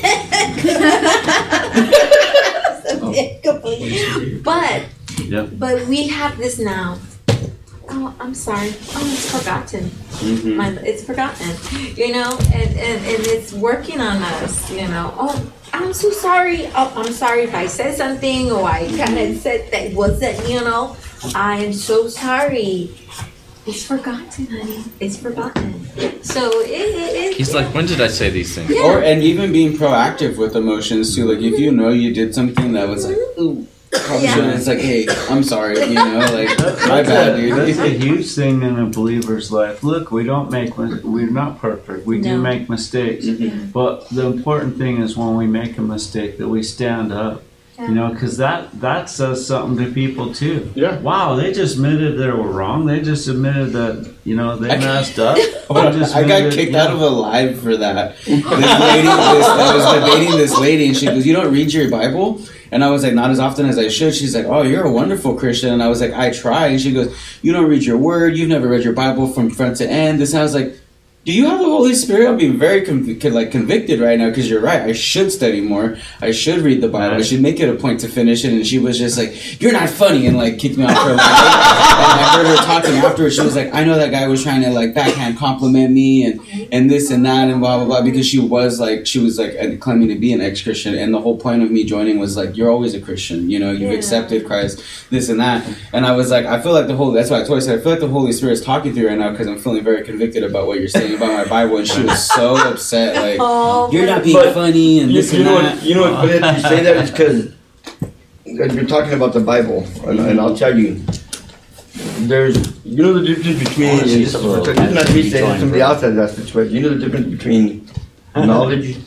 Submit completely. But, Yep. but we have this now. Oh, I'm sorry. Oh, it's forgotten. Mhm. My, it's forgotten, you know, and, and, and it's working on us, you know. Oh, I'm so sorry. Oh, I'm sorry if I said something or I kind of said that wasn't, you know. I am so sorry. It's forgotten, honey. It's forgotten. So it, it, it He's like, when did I say these things? Yeah. Or and even being proactive with emotions too. Like if you know you did something that was like, ooh, probably Yeah. shouldn't. It's like, hey, I'm sorry. You know, like my That's bad, a, that's a dude. huge thing in a believer's life. Look, we don't make, mis- we're not perfect. We do No. make mistakes. Mhm. But the important thing is when we make a mistake that we stand up. Yeah. You know, because that, that says something to people too. Yeah. Wow, they just admitted they were wrong. They just admitted that, you know, they I- messed up. Hold on, They just I got admitted- kicked yeah. out of a live for that. This lady, this, I was debating this lady, and she goes, "You don't read your Bible?" And I was like, "Not as often as I should." She's like, "Oh, you're a wonderful Christian." And I was like, "I try." And she goes, "You don't read your word. You've never read your Bible from front to end." This, and I was like, do you have the Holy Spirit? I'm being very conv- like convicted right now because you're right. I should study more. I should read the Bible. I should make it a point to finish it. And she was just like, "You're not funny," and like kicked me off her live. And I heard her talking afterwards. She was like, "I know that guy was trying to like backhand compliment me and and this and that and blah blah blah," because she was like she was like claiming to be an ex-Christian. And the whole point of me joining was like, you're always a Christian. You know, you've Yeah. accepted Christ, this and that. And I was like, I feel like the Holy. That's why I told her, I said, I feel like the Holy Spirit is talking to you right now because I'm feeling very convicted about what you're saying about my Bible. And she was so upset, like, Oh, you're not being But funny and You, this you and know that. what? You know what? But if you say that, it's because you're talking about the Bible, and, and I'll tell you, there's you know the difference between. I wanna see It's some of those not me saying it, drawings, somebody bro. else has asked this way. You know the difference between knowledge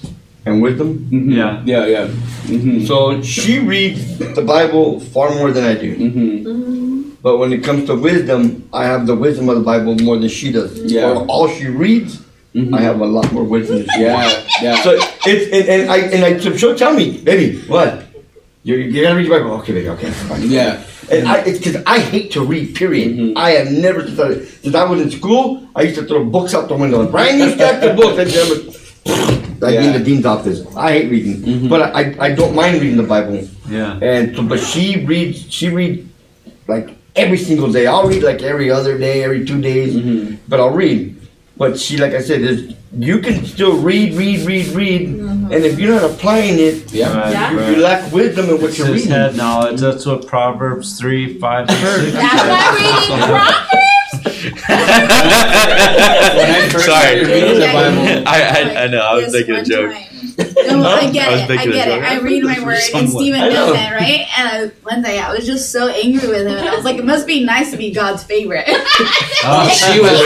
and wisdom. Mhm. Yeah. Yeah, yeah. Mm-hmm. So she reads the Bible far more than I do. Mm-hmm. But when it comes to wisdom, I have the wisdom of the Bible more than she does. Yeah. Or all she reads, Mm-hmm. I have a lot more wisdom than she does. Yeah, yeah. So it's and, and I and I so she'll tell me, baby, what? You you gotta read your Bible. Okay, baby. Okay, fine. Yeah. And I it's because I hate to read. Period. Mhm. I have never started since I was in school. I used to throw books out the window, brand new stack of books. I never. Like Yeah. in the dean's office. I hate reading, Mhm. but I I don't mind reading the Bible. Yeah. And so, but she reads. She reads like every single day. I'll read like every other day, every two days. Mm-hmm. But I'll read. But she, like I said, is you can still read, read, read, read, Mhm. and if you're not applying it, Yeah. Right, Yeah. you, right. you lack wisdom in what It's you're just reading. head knowledge. That's what Proverbs three, five, and six. That's why reading Proverbs. When I first Sorry. started reading the Bible, I, I, I know, I was Yes, making a one joke. time. No, I get I was it. I making a get it. joke. I read my word, and Somewhat. Stephen I know. doesn't, right? And I, one day I was just so angry with him, and I was like, "It must be nice to be God's favorite." Oh, she was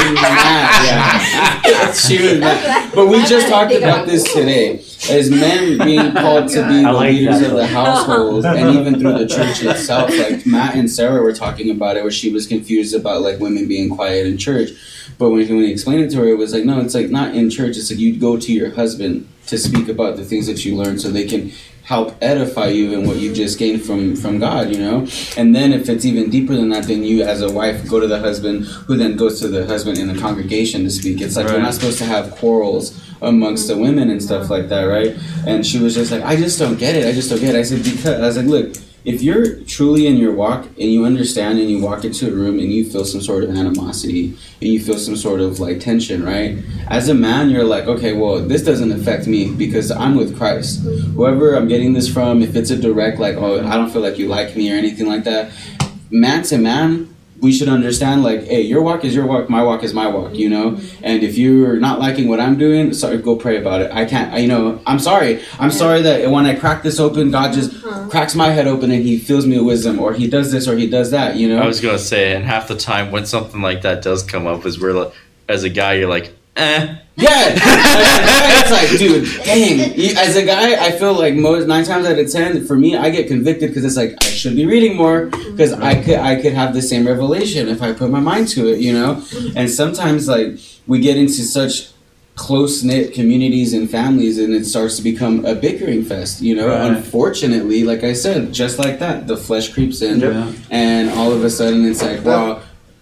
mad. Yeah. She was mad. But we just talked about this today. As men being called to be I the like leaders that. of the household, and even through the church itself, like Matt and Sarah were talking about it, where she was confused about like women being quiet in church. But when when he explained it to her, it was like, no, it's like not in church. It's like you go to your husband to speak about the things that you learned, so they can help edify you in what you just gained from from God, you know. And then if it's even deeper than that, then you as a wife go to the husband, who then goes to the husband in the congregation to speak. It's like Right. we're not supposed to have quarrels amongst the women and stuff like that, right? And she was just like, I just don't get it. I just don't get it. I said, because I was like, look, if you're truly in your walk and you understand and you walk into a room and you feel some sort of animosity and you feel some sort of like tension, right? As a man, you're like, okay, well, this doesn't affect me because I'm with Christ. Whoever I'm getting this from, if it's a direct like, oh, I don't feel like you like me or anything like that, man to man, we should understand like, hey, your walk is your walk, my walk is my walk, you know? And if you're not liking what I'm doing, sorry, go pray about it. I can't, I, you know, I'm sorry. I'm sorry that when I crack this open, God just cracks my head open and he fills me with wisdom, or he does this or he does that, you know? I was gonna say, and half the time when something like that does come up, is where like, as a guy you're like, eh. Yeah, it's like, dude, dang. You- As a guy, I feel like most nine times out of ten, for me, I get convicted because it's like I should be reading more because I could I could have the same revelation if I put my mind to it, you know. And sometimes like we get into such close knit communities and families, and it starts to become a bickering fest, you know. Right. Unfortunately, like I said, just like that, the flesh creeps in, Yeah. and all of a sudden it's like, wow.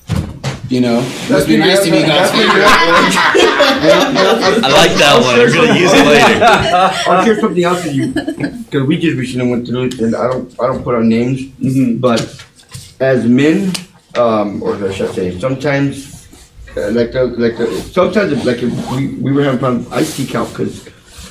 You know, That's must be what nice to you're- be God's that's what favorite. I like that one. I'm gonna use it later. I'll share something else with you because we just recently went through it, and I don't I don't put on names, Mhm. but as men, um, or should I say, sometimes uh, like the like the sometimes like if we we were having problems, I seek out because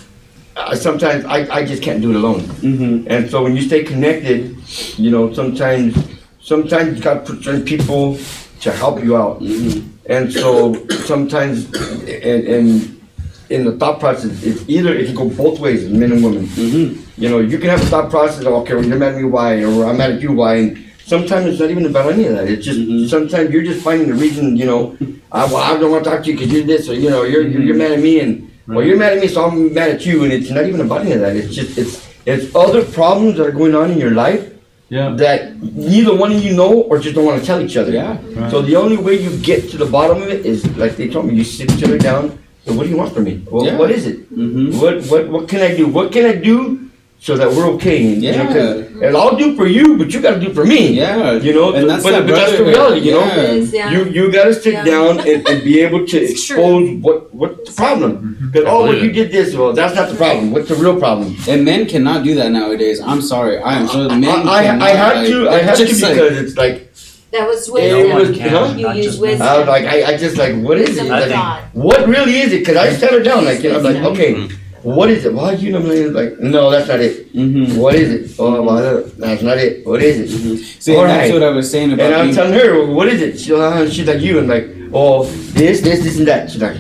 I sometimes I I just can't do it alone, Mhm. and so when you stay connected, you know sometimes sometimes God puts certain people to help you out. Mhm. And so sometimes, and, and in the thought process, it's either it can go both ways, men and women. Mhm. You know, you can have a thought process of, okay, well, you're mad at me, why? Or I'm mad at you, why? And sometimes it's not even about any of that. It's just, Mhm. sometimes you're just finding the reason, you know, I, well, I don't want to talk to you because you're this, or, you know, you're, you're, you're mad at me, and, well, you're mad at me, so I'm mad at you. And it's not even about any of that. It's just, it's, it's other problems that are going on in your life Yeah. that neither one of you know or just don't want to tell each other. Yeah. Right. So the only way you get to the bottom of it is, like they told me, you sit each other down. So what do you want from me? Well, Yeah. what is it? Mhm. What what what can I do? What can I do so that we're okay? And, you know, 'cause- Yeah. and I'll do for you, but you got to do for me. Yeah. You know, And that's but, that but that's the brotherhood. reality. You know, Yeah. It is, yeah. you you got to sit Yeah. down and, and be able to It's expose what what's the problem. Because I oh, well, believe you it. did this. Well, that's not the problem. What's the real problem? And men cannot do that nowadays. I'm sorry. I am so men. I, I, cannot, I had like, to. I had to just, like, because it's like That was it wisdom. was. can. Huh? You Not use just men. wisdom. I was like, I, I just like, what is it? Wisdom Like, of God. what really is it? Because I sat her down, like, you know, I'm like, okay, what is it? Why you know, I'm like, no, that's not it. Mhm. What is it? Oh, well, that's not it. What is it? See, All that's right. what I was saying about And I'm being- telling her, well, what is it? She, uh, she's like you, and like, oh, this, this, this, and that. She's like,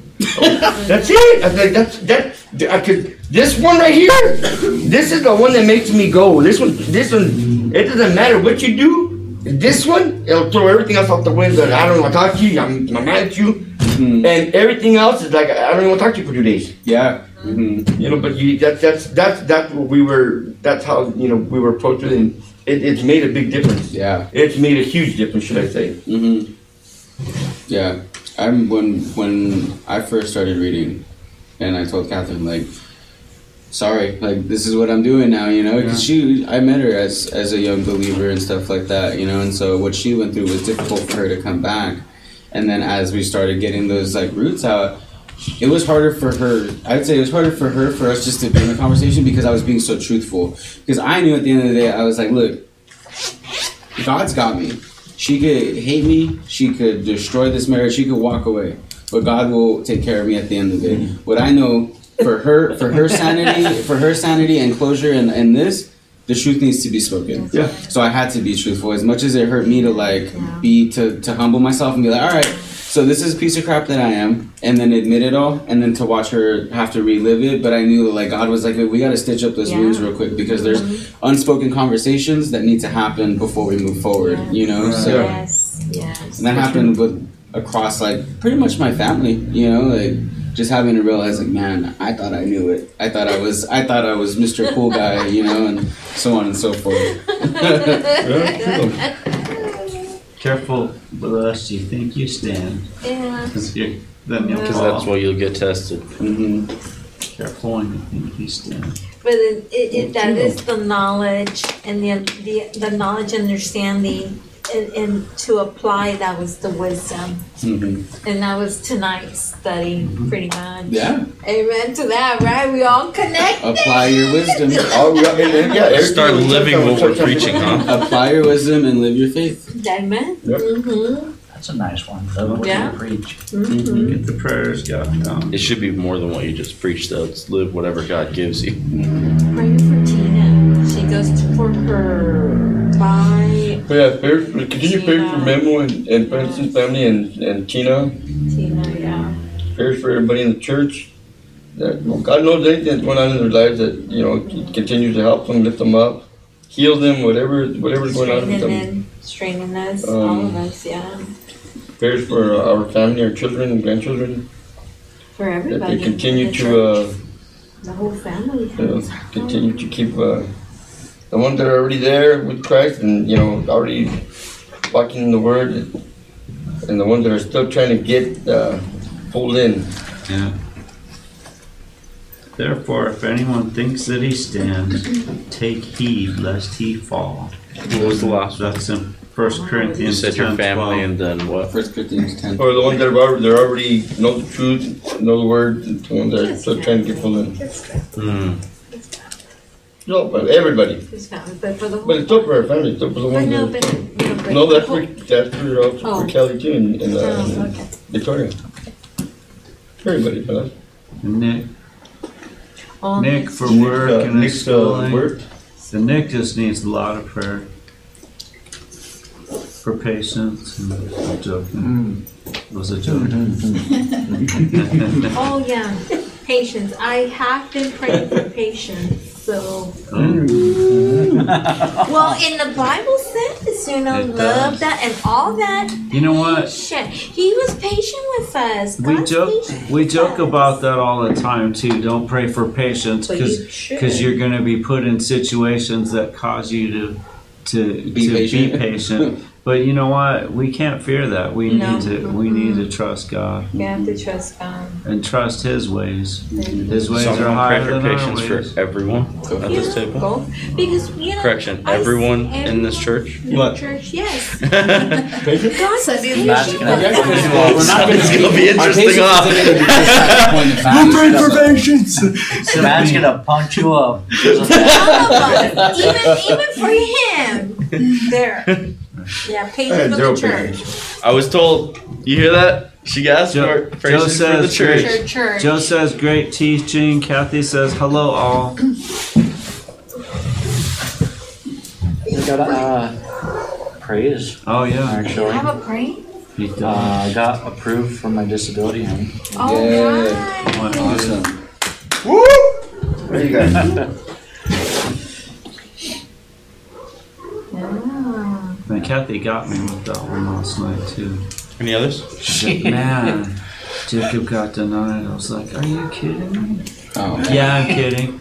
oh, that's it. I was like, that's that. I could. This one right here. This is the one that makes me go. This one. This one. It doesn't matter what you do. This one, it'll throw everything else out the window. I don't want to talk to you. I'm, I'm mad at you. Mhm. And everything else is like, I don't even want to talk to you for two days. Yeah. Mhm. You know, but you, that, that's, that's, that's what we were, that's how, you know, we were approached with it, and it, it's made a big difference. Yeah. It's made a huge difference, should I say. Mhm. Yeah. I'm when when I first started reading, and I told Catherine like, sorry, like this is what I'm doing now, you know, because she, I met her as as a young believer and stuff like that, you know, and so what she went through was difficult for her to come back, and then as we started getting those like roots out, it was harder for her. I'd say it was harder for her for us just to be in a conversation because I was being so truthful. Because I knew at the end of the day, I was like, look, God's got me. She could hate me. She could destroy this marriage. She could walk away, but God will take care of me at the end of the day. What I know for her, for her sanity, for her sanity and closure, and, and this, the truth needs to be spoken. Yeah. So I had to be truthful, as much as it hurt me to like be to to humble myself and be like, all right, so this is a piece of crap that I am, and then admit it all, and then to watch her have to relive it. But I knew like God was like, we got to stitch up those Yeah. wounds real quick because there's unspoken conversations that need to happen before we move forward. Yes. You know, so Yes, yes. and that happened with across like pretty much my family. You know, like just having to realize like, man, I thought I knew it. I thought I was I thought I was Mister Cool Guy. You know, and so on and so forth. Yeah, true. Careful lest you think you stand. Yeah. Because you then you'll Because fall. that's why you'll get tested. hmm Careful when you think you stand. But it, it, it, that is the knowledge and the, the, the knowledge, understanding, and, and to apply, that was the wisdom. hmm And that was tonight's study, pretty much. Yeah. Amen to that, right? We all connected. Apply your wisdom. Oh, yeah, and- and yeah, everything Start we touch living on, we what we're touch on- preaching, huh? Apply your wisdom and live your faith. Amen. Yep. Mm-hmm. That's a nice one. Love what Yeah. you preach. Mm-hmm. Get the prayers God down. It should be more than what you just preached, though. It's live whatever God gives you. Pray for Tina. She goes to, for her by But yeah, prayers, continue prayers for Memo and, and Francis' family and, and Tina. Tina, yeah. Prayers for everybody in the church. That well, God knows anything that's going on in their lives, that you know He continues to help them, lift them up, heal them, whatever whatever's going on with Straining them. in, straining us, Um, all of us, yeah. Prayers for uh, our family, our children and grandchildren, For that everybody. they continue the to uh, church. The whole family. you know, continue to keep uh, the ones that are already there with Christ and you know already walking in the Word, and the ones that are still trying to get uh, pulled in. Yeah. Therefore, if anyone thinks that he stands, take heed lest he fall. What was the last one? That's in First You Corinthians said your ten family twelve. and then what? First Corinthians ten. Or the ones that are already, they're already know the truth, know the Word, the ones that are still trying to get pulled in. Hmm. No, but everybody. His family, but for the whole. But it's still for our family, it's still for the But ones no, that. but, no, but. No, that's the whole- for, that's for, also Oh. for Kelly too, and, and, uh, Oh, and okay. Victoria. Everybody, but. And Nick, All Nick next for year. work uh, and his Nick's, uh, schooling. work. The Nick just needs a lot of prayer. For patience. And I'm joking. It was a joke. Oh, yeah, patience. I have been praying for patience, so. Well, in the Bible says, you know, It love does. that and all that. You know what? Patient. He was patient with us. We God's joke patient we with joke us. about that all the time too. Don't pray for patience But you because should. because you're going to be put in situations that cause you to to Be to patient. be patient. But you know what? We can't fear that. We No. need to we need to trust God You have to trust God. and trust His ways. His ways are Someone pray higher for than our patience ways. for everyone at this Yeah, table. go. Because, you know. Correction, I- everyone in this church. In the What? church, yes. Patient? God says patient That's with gonna- us. Well, we're not It's gonna be interesting, huh? Man's gonna punch you up. All of us, even, even for him. There. Yeah, I had patience zero with the patience. church. I was told. You hear that? She asked Joe- for Joe patience for the says- church. Church, church. Joe says great teaching. Kathy says hello all. We got uh, praise. Oh yeah, Do you Actually, have a brain? he does. uh, I got approved for my disability home. Oh, Yeah. right. What Awesome. There you go. Yeah. And Kathy got me with that one last night too. Any others? She said, man, Jacob got denied. I was like, are you kidding me? Oh, Yeah, I'm kidding.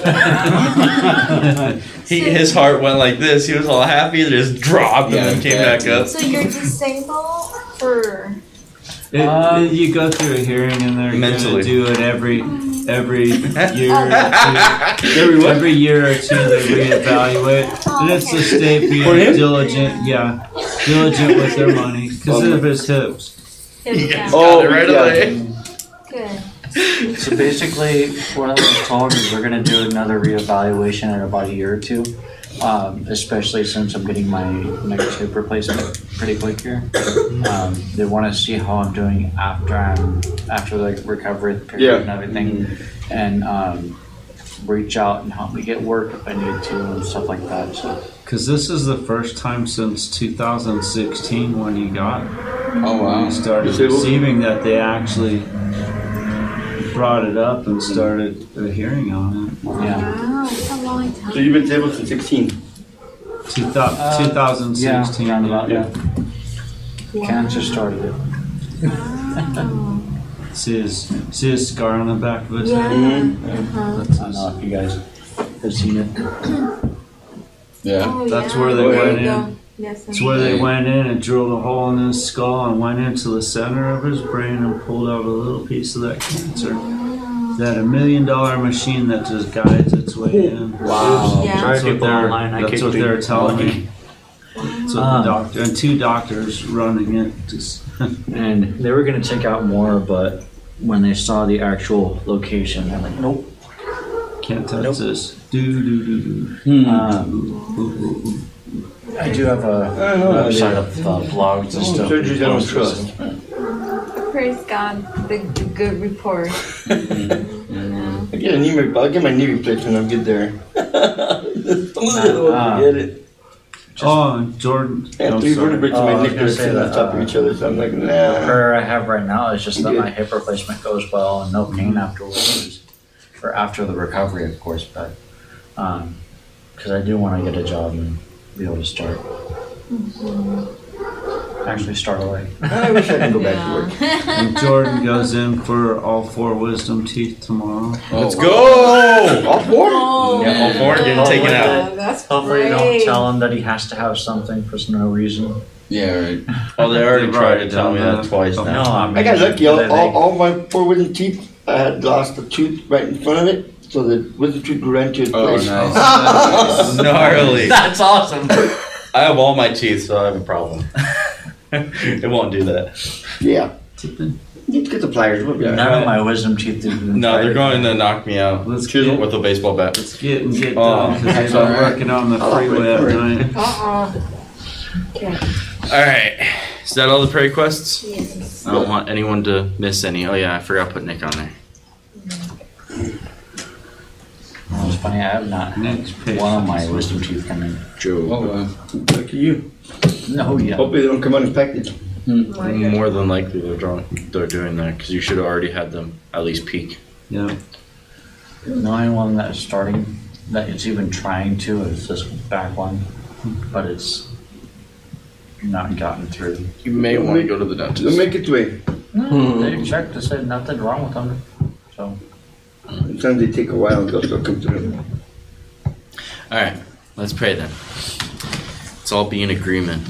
He, his heart went like this. He was all happy, just dropped, Yeah, and then came yeah. back up. So you're disabled or? It, Um, it- you go through a hearing and they're Mentally. gonna do it every every year or two. Every year or two they reevaluate. And it's the state being For him? diligent, yeah, diligent with their money because of his hips. Yeah. Oh, Got it right yeah. away. Good. So basically, what I was told is we're gonna do another reevaluation in about a year or two. Um, especially since I'm getting my next hip replacement pretty quick here. Um, they wanna see how I'm doing after I'm, after the recovery period Yeah. and everything. And, um, reach out and help me get work if I need to and stuff like that, so. Because this is the first time since two thousand sixteen when you got Oh wow. you started Disabled? receiving that they actually brought it up and started a hearing on it. Yeah. Wow, it's a long time. So you've been disabled since sixteen? Two thou- Uh, twenty sixteen. Yeah, roundabout, yeah. Wow. Cancer started it. Wow. See his, see his scar on the back of his Yeah. head? Uh-huh. That's I don't his- know if you guys have seen it. Yeah. Oh, That's yeah. where they There went you in. go. Yes, It's where they went in and drilled a hole in his skull and went into the center of his brain and pulled out a little piece of that cancer. They had a million dollar machine that just guides its way in. Wow. Yeah. That's what People they're, online, I that's kicked what the- they're telling me. That's what Um, the doctor, and two doctors running it. Just And they were gonna take out more, but when they saw the actual location, they're like, nope. can't touch Nope. this. Do, do, do, do. Hmm. Um, Ooh, ooh, ooh. I do have a I know. website of uh, blogs and Oh, stuff. surgeries I don't trust. Praise God, the, the good report. Yeah. I get a knee, re- I'll get my knee replacement, I'll get there. Uh, Get it. Oh, and Jordan. I have I'm three sorry. vertebrae Oh, in I my was neck gonna that say sit on that, top of uh, each other, so I'm like, The nah. prayer I have right now is just that Good. my hip replacement goes well and no pain afterwards, or after the recovery, of course. But um, because I do want to get a job and be able to start, actually start away. I wish I could go back to work. And Jordan goes in for all four wisdom teeth tomorrow. Let's Oh, go! All four? Oh, Yeah, all four getting taken out. That's Hopefully, they don't great. tell him that he has to have something for no reason. Yeah, right. Oh, they already They've tried already to tell done me that. that twice Okay. now. No, I mean, I got lucky, all, they- all, all my four wisdom teeth, I had lost a tooth right in front of it, so the wisdom tooth grew right into its Oh, place. nice. Gnarly. That's awesome. I have all my teeth, so I have a problem. It won't do that. Yeah, Tipping. need to get the pliers, we'll be all right. None of my wisdom teeth. have been No, they're tried. going to knock me out Let's get, with a baseball bat. let's get and get Oh, done because all I'm right. working on the I'll freeway at wait. night. Uh-uh. Okay. All right. Is that all the prayer requests? Yes. I don't want anyone to miss any. Oh yeah, I forgot to put Nick on there. It's funny, I have not Next had page. one of my wisdom teeth come in. Joe. Oh wow. Lucky you. No, yeah. Hopefully they don't come uninfected. More than likely they're drawing, they're doing that because you should have already had them at least peak. Yeah. The only one that's starting, that it's even trying to, is this back one, but it's not gotten through. You may want to go to the They'll dentist. make its way. They checked, they said nothing wrong with them, so. Sometimes they take a while, they'll still come through. All right, let's pray then. Let's all be in agreement.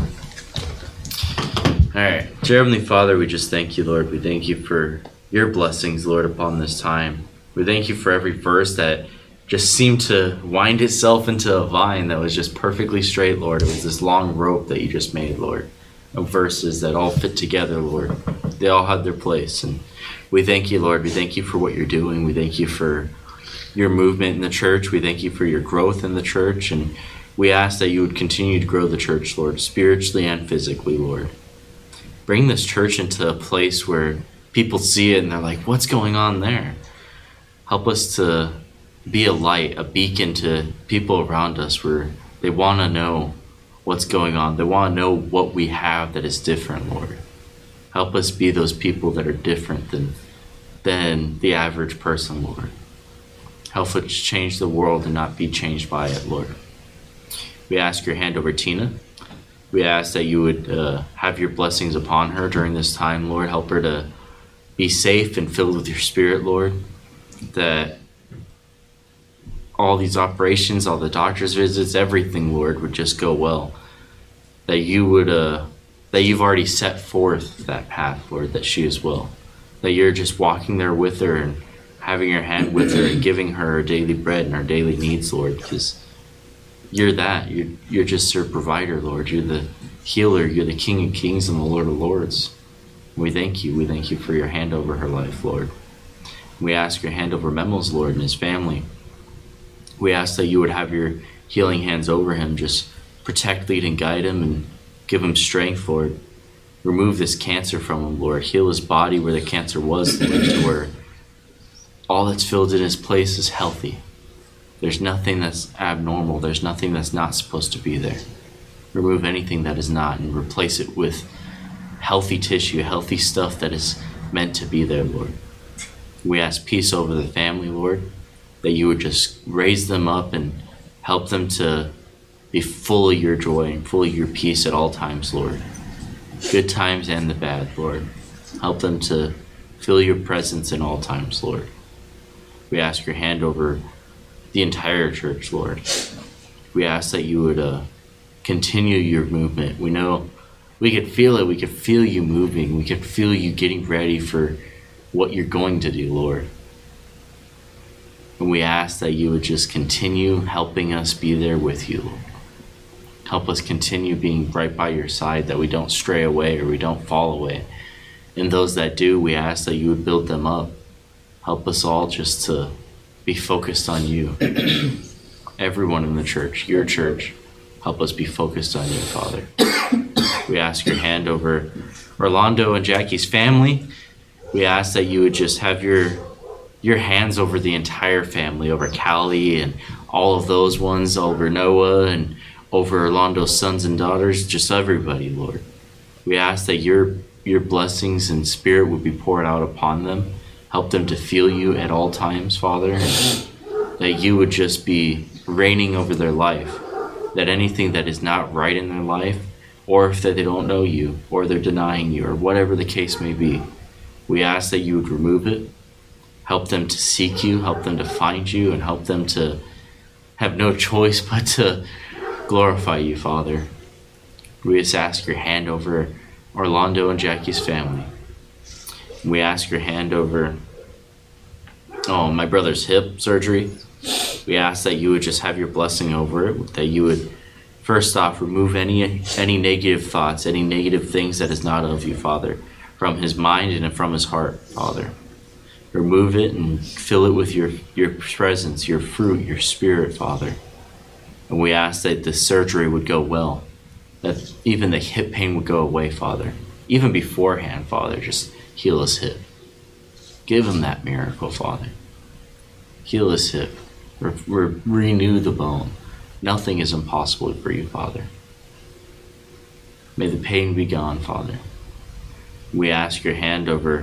All right, dear Heavenly Father, we just thank you, Lord. We thank you for your blessings, Lord, upon this time. We thank you for every verse that just seemed to wind itself into a vine that was just perfectly straight, Lord. It was this long rope that you just made, Lord, of verses that all fit together, Lord. They all had their place, and we thank you, Lord. We thank you for what you're doing. We thank you for your movement in the church. We thank you for your growth in the church, and we ask that you would continue to grow the church, Lord, spiritually and physically, Lord. Bring this church into a place where people see it and they're like, what's going on there? Help us to be a light, a beacon to people around us where they want to know what's going on. They want to know what we have that is different, Lord. Help us be those people that are different than, than the average person, Lord. Help us change the world and not be changed by it, Lord. We ask your hand over Tina. We ask that you would uh, have your blessings upon her during this time, Lord. Help her to be safe and filled with your spirit, Lord. That all these operations, all the doctor's visits, everything, Lord, would just go well. That you would, uh, that you've already set forth that path, Lord, that she is well. That you're just walking there with her and having your hand with her and giving her her daily bread and her daily needs, Lord, because you're that. You're, you're just her provider, Lord. You're the healer. You're the King of Kings and the Lord of Lords. We thank you. We thank you for your hand over her life, Lord. We ask your hand over Memo's, Lord, and his family. We ask that you would have your healing hands over him. Just protect, lead, and guide him and give him strength, Lord. Remove this cancer from him, Lord. Heal his body where the cancer was, Lord, to where all that's filled in his place is healthy. There's nothing that's abnormal. There's nothing that's not supposed to be there. Remove anything that is not and replace it with healthy tissue, healthy stuff that is meant to be there, Lord. We ask peace over the family, Lord, that you would just raise them up and help them to be full of your joy and full of your peace at all times, Lord. Good times and the bad, Lord. Help them to feel your presence in all times, Lord. We ask your hand over the entire church, Lord. We ask that you would uh, continue your movement. We know we could feel it. We could feel you moving. We could feel you getting ready for what you're going to do, Lord. And we ask that you would just continue helping us be there with you, Lord. Help us continue being right by your side, that we don't stray away or we don't fall away. And those that do, we ask that you would build them up. Help us all just to be focused on you. Everyone in the church, your church, help us be focused on you, Father. We ask your hand over Orlando and Jackie's family. We ask that you would just have your your hands over the entire family, over Callie and all of those ones, over Noah and over Orlando's sons and daughters, just everybody, Lord. We ask that your your blessings and spirit would be poured out upon them. Help them to feel you at all times, Father. And that you would just be reigning over their life. That anything that is not right in their life, or if that they don't know you, or they're denying you, or whatever the case may be, we ask that you would remove it. Help them to seek you, help them to find you, and help them to have no choice but to glorify you, Father. We just ask your hand over Orlando and Jackie's family. We ask your hand over, oh, my brother's hip surgery. We ask that you would just have your blessing over it, that you would, first off, remove any any negative thoughts, any negative things that is not of you, Father, from his mind and from his heart, Father. Remove it and fill it with your, your presence, your fruit, your spirit, Father. And we ask that the surgery would go well, that even the hip pain would go away, Father. Even beforehand, Father, just heal his hip. Give him that miracle, Father. Heal his hip. Re- re- renew the bone. Nothing is impossible for you, Father. May the pain be gone, Father. We ask your hand over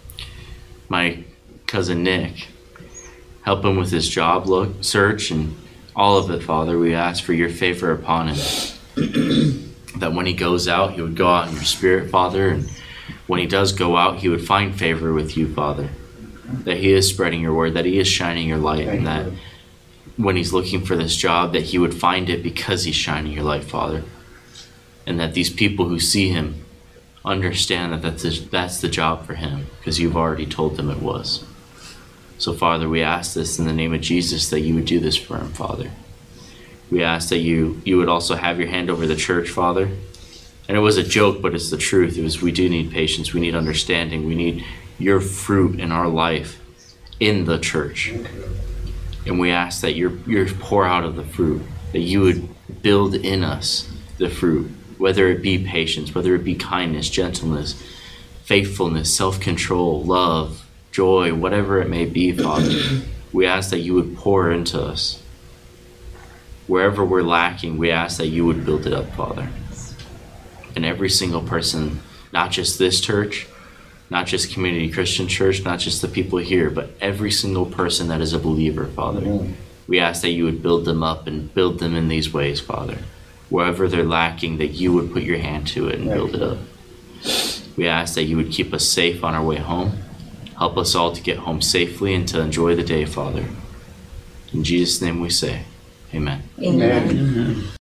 my cousin Nick. Help him with his job look, search and all of it, Father. We ask for your favor upon him. That when he goes out, he would go out in your spirit, Father. And when he does go out, he would find favor with you, Father. That he is spreading your word, that he is shining your light, and that when he's looking for this job, that he would find it because he's shining your light, Father. And that these people who see him understand that that's the, that's the job for him, because you've already told them it was. So, Father, we ask this in the name of Jesus, that you would do this for him, Father. We ask that you, you would also have your hand over the church, Father. And it was a joke, but it's the truth. It was, we do need patience. We need understanding. We need your fruit in our life in the church. And we ask that you you pour out of the fruit, that you would build in us the fruit, whether it be patience, whether it be kindness, gentleness, faithfulness, self-control, love, joy, whatever it may be, Father. We ask that you would pour into us. Wherever we're lacking, we ask that you would build it up, Father. And every single person, not just this church, not just Community Christian Church, not just the people here, but every single person that is a believer, Father. Amen. We ask that you would build them up and build them in these ways, Father. Wherever they're lacking, that you would put your hand to it and build it up. We ask that you would keep us safe on our way home. Help us all to get home safely and to enjoy the day, Father. In Jesus' name we say, amen. Amen. Amen.